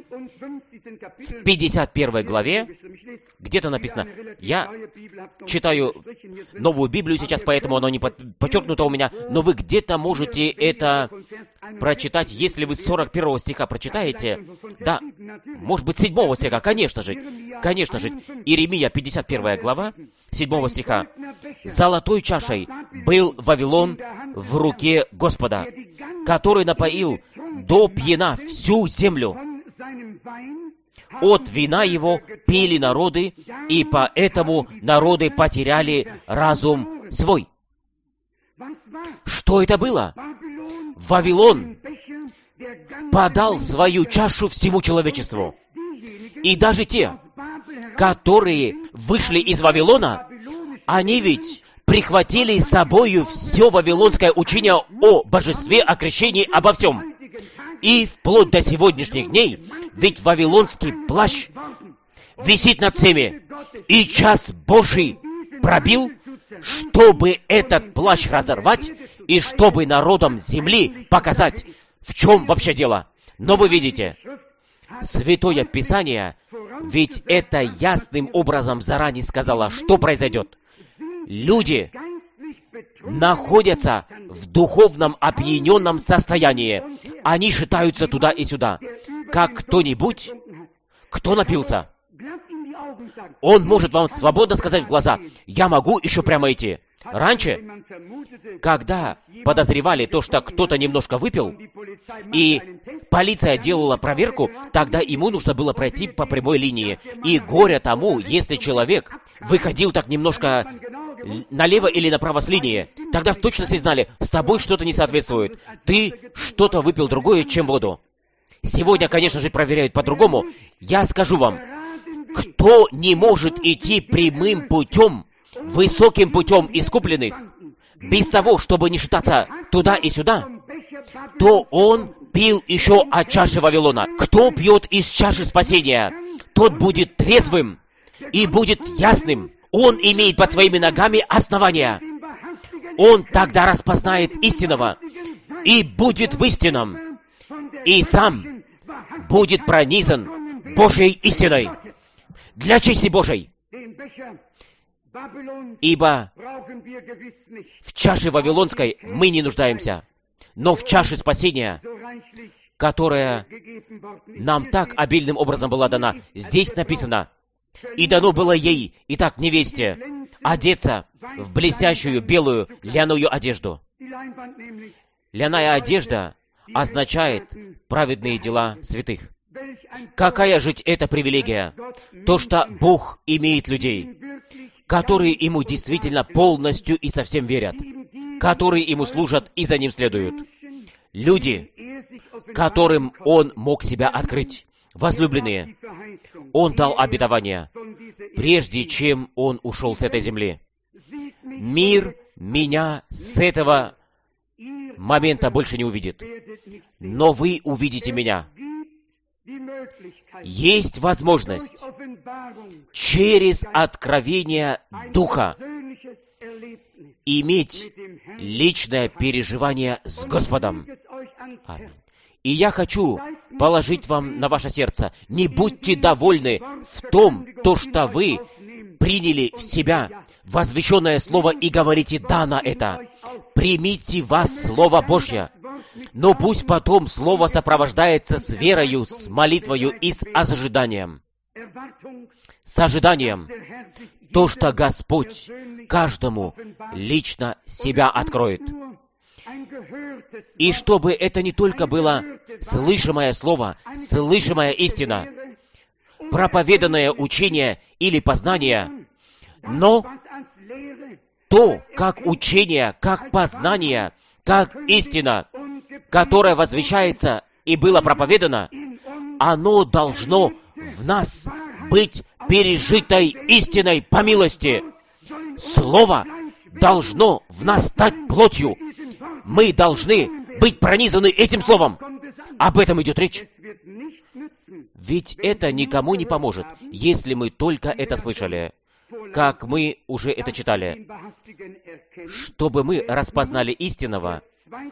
A: в 51 главе. Где-то написано. Я читаю новую Библию сейчас, поэтому оно не подчеркнуто у меня. Но вы где-то можете это прочитать, если вы с 41 стиха прочитаете. Да, может быть, 7 стиха, конечно же. Конечно же, Иеремия, 51 глава, 7 стиха. «Золотой чашей был Вавилон в руке Господа, который напоил до пьяна всю землю. От вина его пили народы, и поэтому народы потеряли разум свой». Что это было? Вавилон подал свою чашу всему человечеству. И даже те, которые вышли из Вавилона, они ведь прихватили с собою все вавилонское учение о божестве, о крещении, обо всем. И вплоть до сегодняшних дней, ведь вавилонский плащ висит над всеми, и час Божий пробил, чтобы этот плащ разорвать, и чтобы народам земли показать, в чем вообще дело. Но вы видите, Святое Писание, ведь это ясным образом заранее сказало, что произойдет. Люди находятся в духовном опьяненном состоянии. Они шатаются туда и сюда. Как кто-нибудь, кто напился, он может вам свободно сказать в глаза: «Я могу еще прямо идти». Раньше, когда подозревали то, что кто-то немножко выпил, и полиция делала проверку, тогда ему нужно было пройти по прямой линии. И горе тому, если человек выходил так немножко налево или направо с линии, тогда в точности знали, с тобой что-то не соответствует. Ты что-то выпил другое, чем воду. Сегодня, конечно же, проверяют по-другому. Я скажу вам, кто не может идти прямым путем, высоким путем искупленных, без того, чтобы не шататься туда и сюда, то он пил еще от чаши Вавилона. Кто пьет из чаши спасения, тот будет трезвым и будет ясным. Он имеет под своими ногами основания. Он тогда распознает истинного и будет в истинном, и сам будет пронизан Божьей истиной для чести Божьей. Ибо в чаше Вавилонской мы не нуждаемся, но в чаше спасения, которая нам так обильным образом была дана, здесь написано: «И дано было ей, итак, невесте, одеться в блестящую белую ляную одежду». Ляная одежда означает праведные дела святых. Какая же это привилегия? То, что Бог имеет людей, которые Ему действительно полностью и совсем верят, которые Ему служат и за Ним следуют. Люди, которым Он мог себя открыть. Возлюбленные, Он дал обетование, прежде чем Он ушел с этой земли. Мир меня с этого момента больше не увидит, но вы увидите меня. Есть возможность через откровение Духа иметь личное переживание с Господом. Аминь. И я хочу положить вам на ваше сердце: не будьте довольны в том, то, что вы приняли в себя возвещенное Слово и говорите «да» на это. Примите в вас Слово Божье, но пусть потом Слово сопровождается с верою, с молитвою и с ожиданием. С ожиданием, то, что Господь каждому лично себя откроет. И чтобы это не только было слышимое слово, слышимая истина, проповеданное учение или познание, Но то, как учение, как познание, как истина, которая возвещается и было проповедано, оно должно в нас быть пережитой истиной по милости. Слово должно в нас стать плотью. Мы должны быть пронизаны этим словом. Об этом идет речь. Ведь это никому не поможет, если мы только это слышали, как мы уже это читали. Чтобы мы распознали истинного,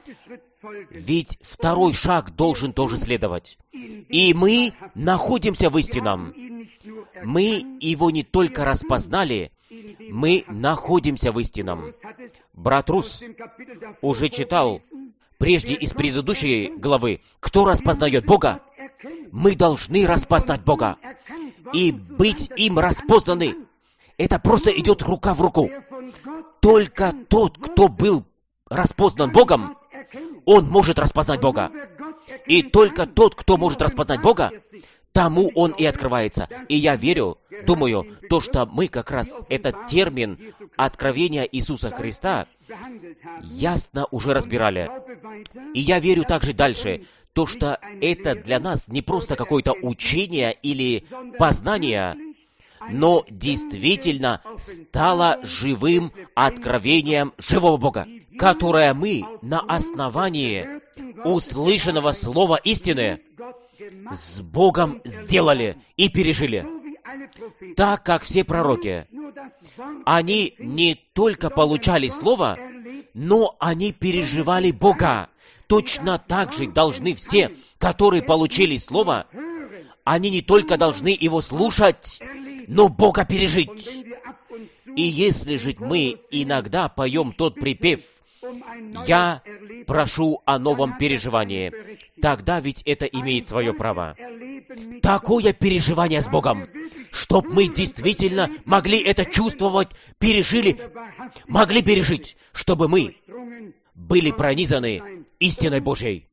A: ведь второй шаг должен тоже следовать. И мы находимся в истинном. Мы его не только распознали, мы находимся в истинном. Брат Рус уже читал прежде из предыдущей главы, кто распознает Бога. Мы должны распознать Бога и быть им распознаны. Это просто идет рука в руку. Только тот, кто был распознан Богом, он может распознать Бога. И только тот, кто может распознать Бога, тому он и открывается. И я верю, думаю, то, что мы как раз этот термин откровения Иисуса Христа ясно уже разбирали. И я верю также дальше, то, что это для нас не просто какое-то учение или познание, но действительно стало живым откровением живого Бога, которое мы на основании услышанного слова истины с Богом сделали и пережили. Так как все пророки, они не только получали слово, но они переживали Бога. Точно так же должны все, которые получили слово, они не только должны его слушать, но Бога пережить. И если же мы иногда поем тот припев «Я прошу о новом переживании», тогда ведь это имеет свое право. Такое переживание с Богом, чтоб мы действительно могли это чувствовать, пережили, могли пережить, чтобы мы были пронизаны истиной Божьей.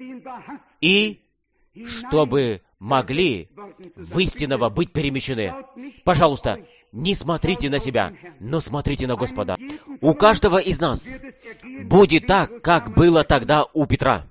A: И чтобы могли в истинного быть перемещены. Пожалуйста, не смотрите на себя, но смотрите на Господа. У каждого из нас будет так, как было тогда у Петра,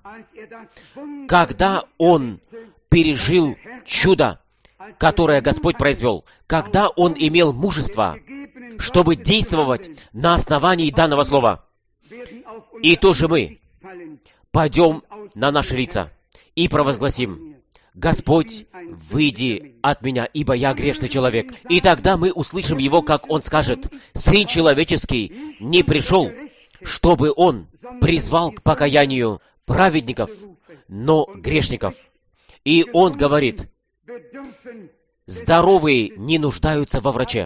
A: когда он пережил чудо, которое Господь произвел, когда он имел мужество, чтобы действовать на основании данного слова. И тоже мы пойдем на наши лица и провозгласим: «Господь, выйди от меня, ибо я грешный человек». И тогда мы услышим Его, как Он скажет: «Сын человеческий не пришел, чтобы Он призвал к покаянию праведников, но грешников». И Он говорит: «Здоровые не нуждаются во враче».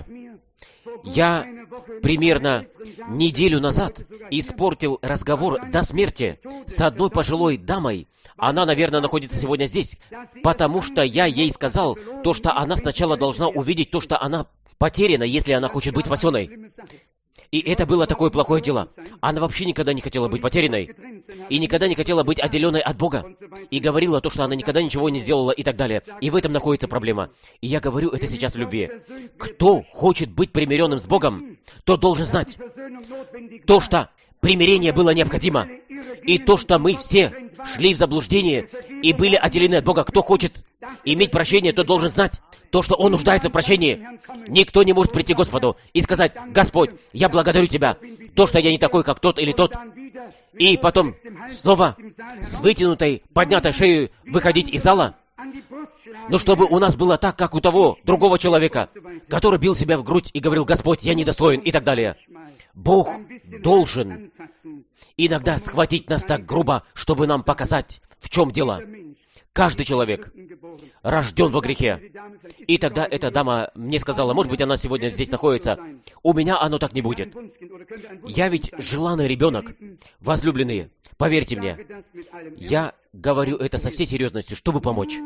A: Я примерно неделю назад испортил разговор до смерти с одной пожилой дамой. Она, наверное, находится сегодня здесь, потому что я ей сказал то, что она сначала должна увидеть то, что она потеряна, если она хочет быть спасенной. И это было такое плохое дело. Она вообще никогда не хотела быть потерянной. И никогда не хотела быть отделенной от Бога. И говорила то, что она никогда ничего не сделала и так далее. И в этом находится проблема. И я говорю это сейчас в любви. Кто хочет быть примиренным с Богом, тот должен знать то, что примирение было необходимо. И то, что мы все шли в заблуждение и были отделены от Бога. Кто хочет иметь прощение, тот должен знать то, что он нуждается в прощении. Никто не может прийти к Господу и сказать: «Господь, я благодарю Тебя, то, что я не такой, как тот или тот». И потом снова с вытянутой, поднятой шеей выходить из зала. Но чтобы у нас было так, как у того другого человека, который бил себя в грудь и говорил: «Господь, я недостоин», и так далее. Бог должен иногда схватить нас так грубо, чтобы нам показать, в чем дело. Каждый человек рожден во грехе. И тогда эта дама мне сказала, может быть, она сегодня здесь находится: «У меня оно так не будет. Я ведь желанный ребенок, возлюбленные, поверьте мне». Я говорю это со всей серьезностью, чтобы помочь.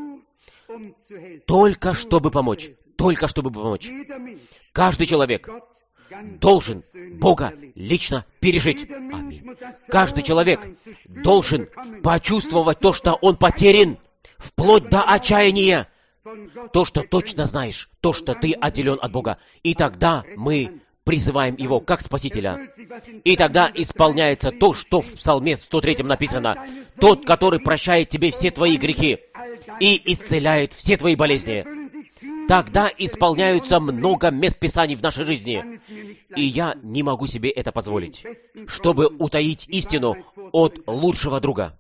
A: Только чтобы помочь. Только чтобы помочь. Каждый человек должен Бога лично пережить. Аминь. Каждый человек должен почувствовать то, что он потерян, вплоть до отчаяния, то, что точно знаешь, то, что ты отделен от Бога. И тогда мы призываем Его как Спасителя. И тогда исполняется то, что в Псалме 103 написано. Тот, который прощает тебе все твои грехи и исцеляет все твои болезни. Тогда исполняются много мест Писаний в нашей жизни. И я не могу себе это позволить, чтобы утаить истину от лучшего друга.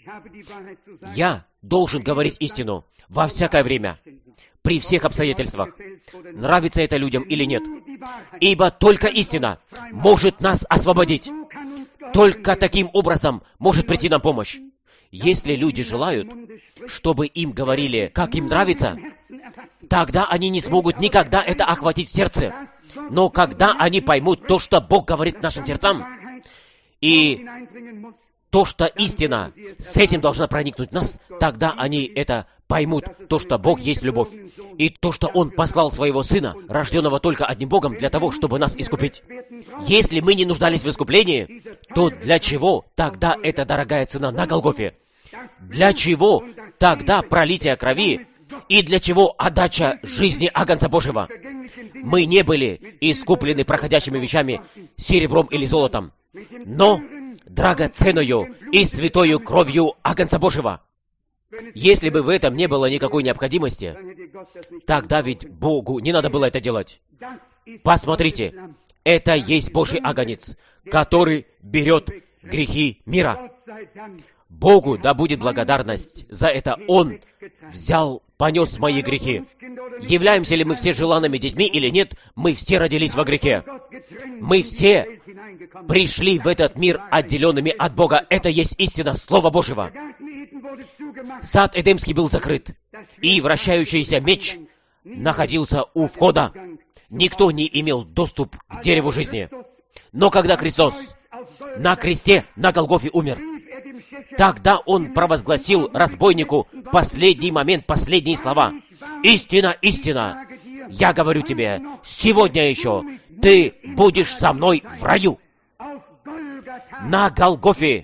A: Я должен говорить истину во всякое время, при всех обстоятельствах, нравится это людям или нет. Ибо только истина может нас освободить. Только таким образом может прийти нам помощь. Если люди желают, чтобы им говорили, как им нравится, тогда они не смогут никогда это охватить в сердце. Но когда они поймут то, что Бог говорит нашим сердцам, и то, что истина с этим должна проникнуть в нас, тогда они это поймут, то, что Бог есть любовь, и то, что Он послал Своего Сына, рожденного только одним Богом, для того, чтобы нас искупить. Если мы не нуждались в искуплении, то для чего тогда эта дорогая цена на Голгофе? Для чего тогда пролитие крови? И для чего отдача жизни Агнца Божьего? Мы не были искуплены проходящими вещами, серебром или золотом, но драгоценную и святою кровью Агнца Божьего. Если бы в этом не было никакой необходимости, тогда ведь Богу не надо было это делать. Посмотрите, это есть Божий Агнец, который берет грехи мира. Богу да будет благодарность за это. Он понес мои грехи. Являемся ли мы все желанными детьми или нет, мы все родились во грехе. Мы все пришли в этот мир отделенными от Бога. Это есть истина Слова Божьего. Сад Эдемский был закрыт, и вращающийся меч находился у входа. Никто не имел доступ к дереву жизни. Но когда Христос на кресте, на Голгофе умер, тогда Он провозгласил разбойнику в последний момент последние слова. «Истина, истина, я говорю тебе, сегодня еще ты будешь со мной в раю». На Голгофе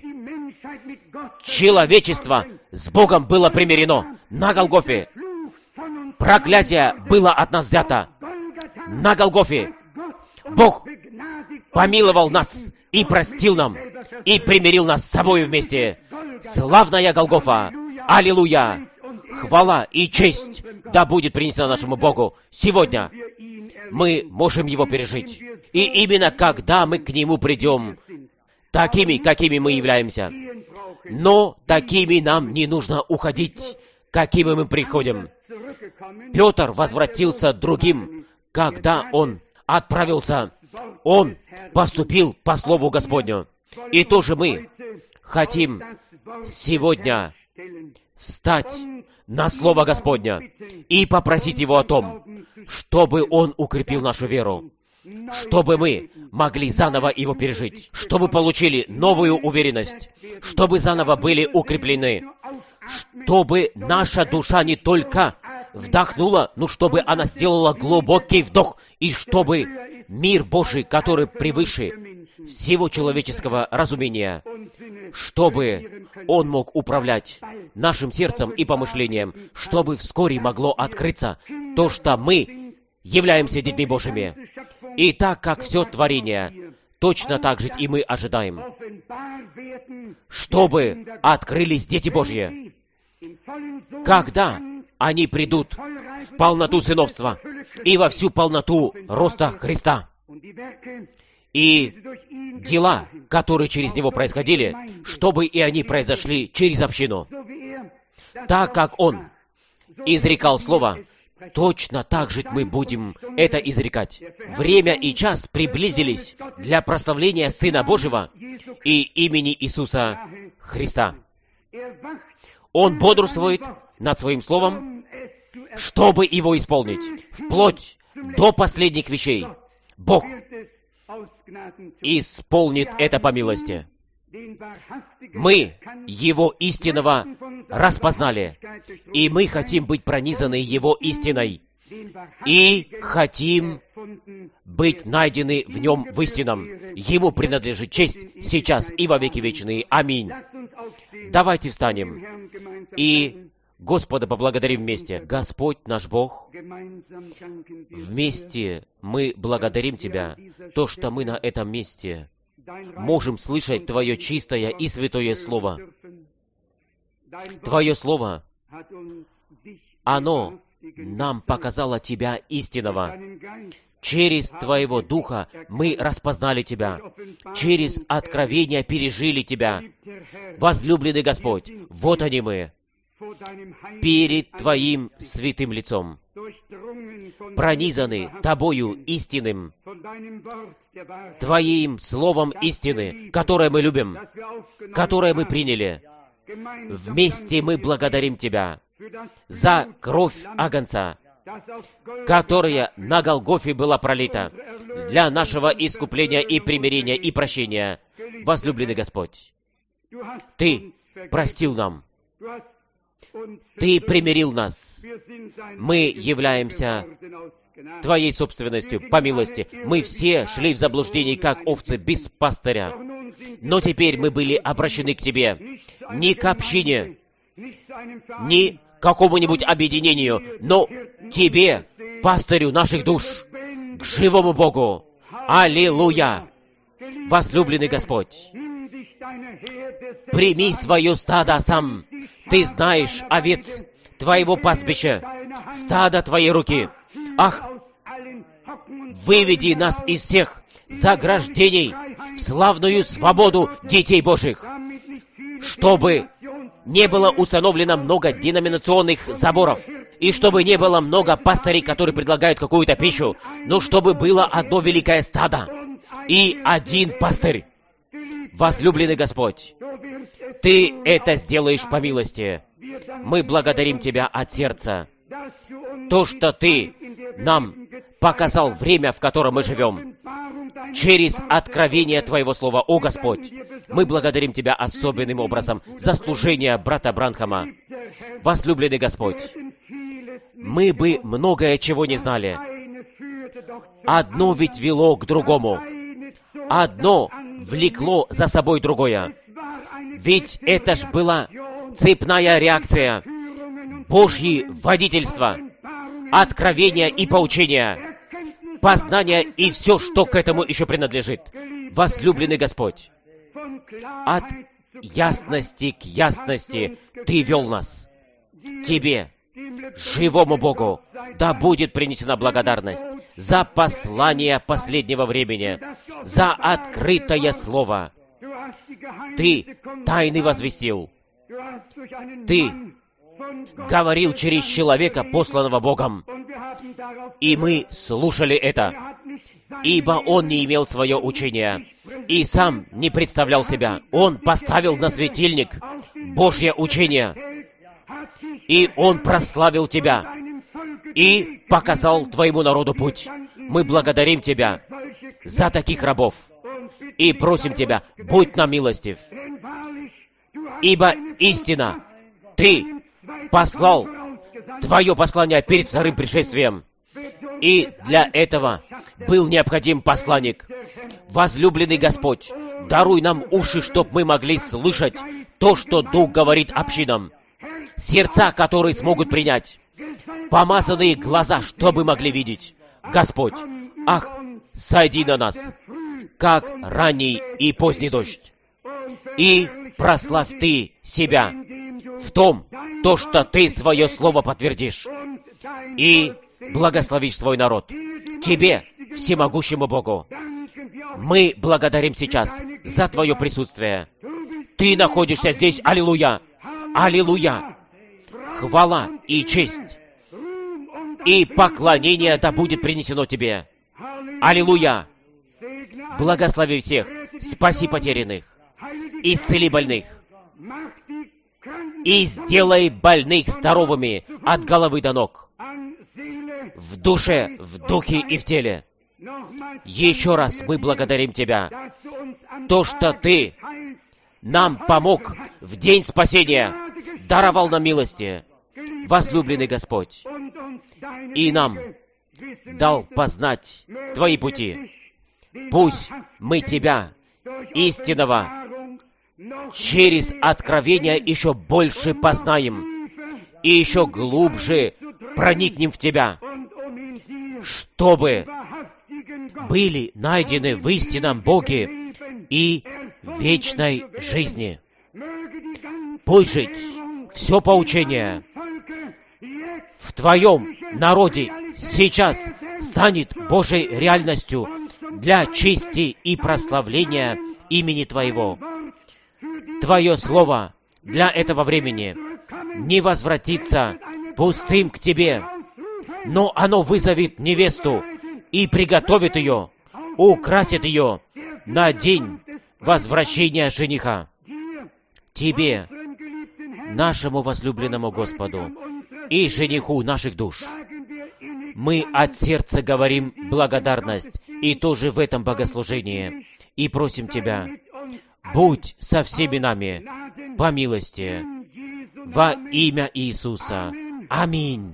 A: человечество с Богом было примирено. На Голгофе проклятие было от нас взято. На Голгофе Бог помиловал нас и простил нам, и примирил нас с собой вместе. Славная Голгофа! Аллилуйя! Хвала и честь да будет принесена нашему Богу. Сегодня мы можем Его пережить. И именно когда мы к Нему придем, такими, какими мы являемся. Но такими нам не нужно уходить, какими мы приходим. Петр возвратился другим, когда он отправился. Он поступил по Слову Господню. И тоже мы хотим сегодня встать на Слово Господня и попросить Его о том, чтобы Он укрепил нашу веру, чтобы мы могли заново Его пережить, чтобы получили новую уверенность, чтобы заново были укреплены, чтобы наша душа не только вдохнула, но чтобы она сделала глубокий вдох, и чтобы мир Божий, который превыше всего человеческого разумения, чтобы Он мог управлять нашим сердцем и помышлением, чтобы вскоре могло открыться то, что мы являемся детьми Божьими. И так как все творение, точно так же и мы ожидаем, чтобы открылись дети Божьи, когда они придут в полноту сыновства и во всю полноту роста Христа. И дела, которые через Него происходили, чтобы и они произошли через общину. Так как Он изрекал Слово, точно так же мы будем это изрекать. Время и час приблизились для прославления Сына Божьего и имени Иисуса Христа. Он бодрствует над Своим Словом, чтобы его исполнить, вплоть до последних вещей. Бог исполнит это по милости. Мы Его истинного распознали, и мы хотим быть пронизаны Его истиной, и хотим быть найдены в Нем в истинном. Ему принадлежит честь сейчас и во веки вечные. Аминь. Давайте встанем и Господа поблагодарим вместе. Господь наш Бог, вместе мы благодарим Тебя, то, что мы на этом месте можем слышать Твое чистое и святое Слово. Твое Слово, оно нам показало Тебя истинного. Через Твоего Духа мы распознали Тебя. Через откровение пережили Тебя. Возлюбленный Господь, вот они мы, перед Твоим святым лицом, пронизаны Тобою истинным, Твоим Словом истины, которое мы любим, которое мы приняли. Вместе мы благодарим Тебя за кровь Агнца, которая на Голгофе была пролита для нашего искупления и примирения и прощения. Возлюбленный Господь, Ты простил нам, Ты примирил нас. Мы являемся Твоей собственностью, по милости. Мы все шли в заблуждение, как овцы, без пастыря. Но теперь мы были обращены к Тебе, не к общине, не к какому-нибудь объединению, но Тебе, пастырю наших душ, к живому Богу. Аллилуйя! Возлюбленный Господь, прими свое стадо сам. Ты знаешь овец Твоего пастбища, стадо Твоей руки. Ах, выведи нас из всех заграждений в славную свободу детей Божьих, чтобы не было установлено много деноминационных заборов, и чтобы не было много пастырей, которые предлагают какую-то пищу, но чтобы было одно великое стадо и один пастырь. Возлюбленный Господь, Ты это сделаешь по милости. Мы благодарим Тебя от сердца. То, что Ты нам показал время, в котором мы живем, через откровение Твоего Слова, о Господь. Мы благодарим Тебя особенным образом за служение брата Бранхама. Возлюбленный Господь, мы бы многое чего не знали. Одно ведь вело к другому. Одно влекло за собой другое. Ведь это ж была цепная реакция. Божье водительство, откровение и поучение, познание и все, что к этому еще принадлежит. Возлюбленный Господь, от ясности к ясности Ты вел нас. Тебе, живому Богу, да будет принесена благодарность за послание последнего времени, за открытое Слово. Ты тайны возвестил. Ты говорил через человека, посланного Богом. И мы слушали это, ибо он не имел свое учение и сам не представлял себя. Он поставил на светильник Божье учение, и он прославил Тебя и показал Твоему народу путь. Мы благодарим Тебя за таких рабов и просим Тебя, будь нам милостив, ибо истина, Ты послал Твое послание перед вторым пришествием, и для этого был необходим посланник. Возлюбленный Господь, даруй нам уши, чтоб мы могли слышать то, что Дух говорит общинам, сердца, которые смогут принять, помазанные глаза, чтобы могли видеть. Господь, ах, сойди на нас, как ранний и поздний дождь, и прославь Ты себя в том, то, что Ты свое слово подтвердишь, и благословишь свой народ. Тебе, всемогущему Богу, мы благодарим сейчас за Твое присутствие. Ты находишься здесь, аллилуйя, аллилуйя. Хвала и честь и поклонение да будет принесено Тебе. Аллилуйя. Благослови всех, спаси потерянных, исцели больных, и сделай больных здоровыми от головы до ног, в душе, в духе и в теле. Еще раз мы благодарим Тебя, то, что Ты нам помог в день спасения, даровал нам милости, возлюбленный Господь, и нам дал познать Твои пути. Пусть мы Тебя, истинного, через откровение еще больше познаем и еще глубже проникнем в Тебя, чтобы были найдены в истинном Боге и вечной жизни. Пусть жить все поучение в Твоем народе сейчас станет Божьей реальностью для чести и прославления имени Твоего. Твое Слово для этого времени не возвратится пустым к Тебе, но оно вызовет невесту и приготовит ее, украсит ее на день возвращения жениха. Тебе, нашему возлюбленному Господу и жениху наших душ, мы от сердца говорим благодарность и тоже в этом богослужении, и просим Тебя, будь со всеми нами по милости во имя Иисуса. Аминь.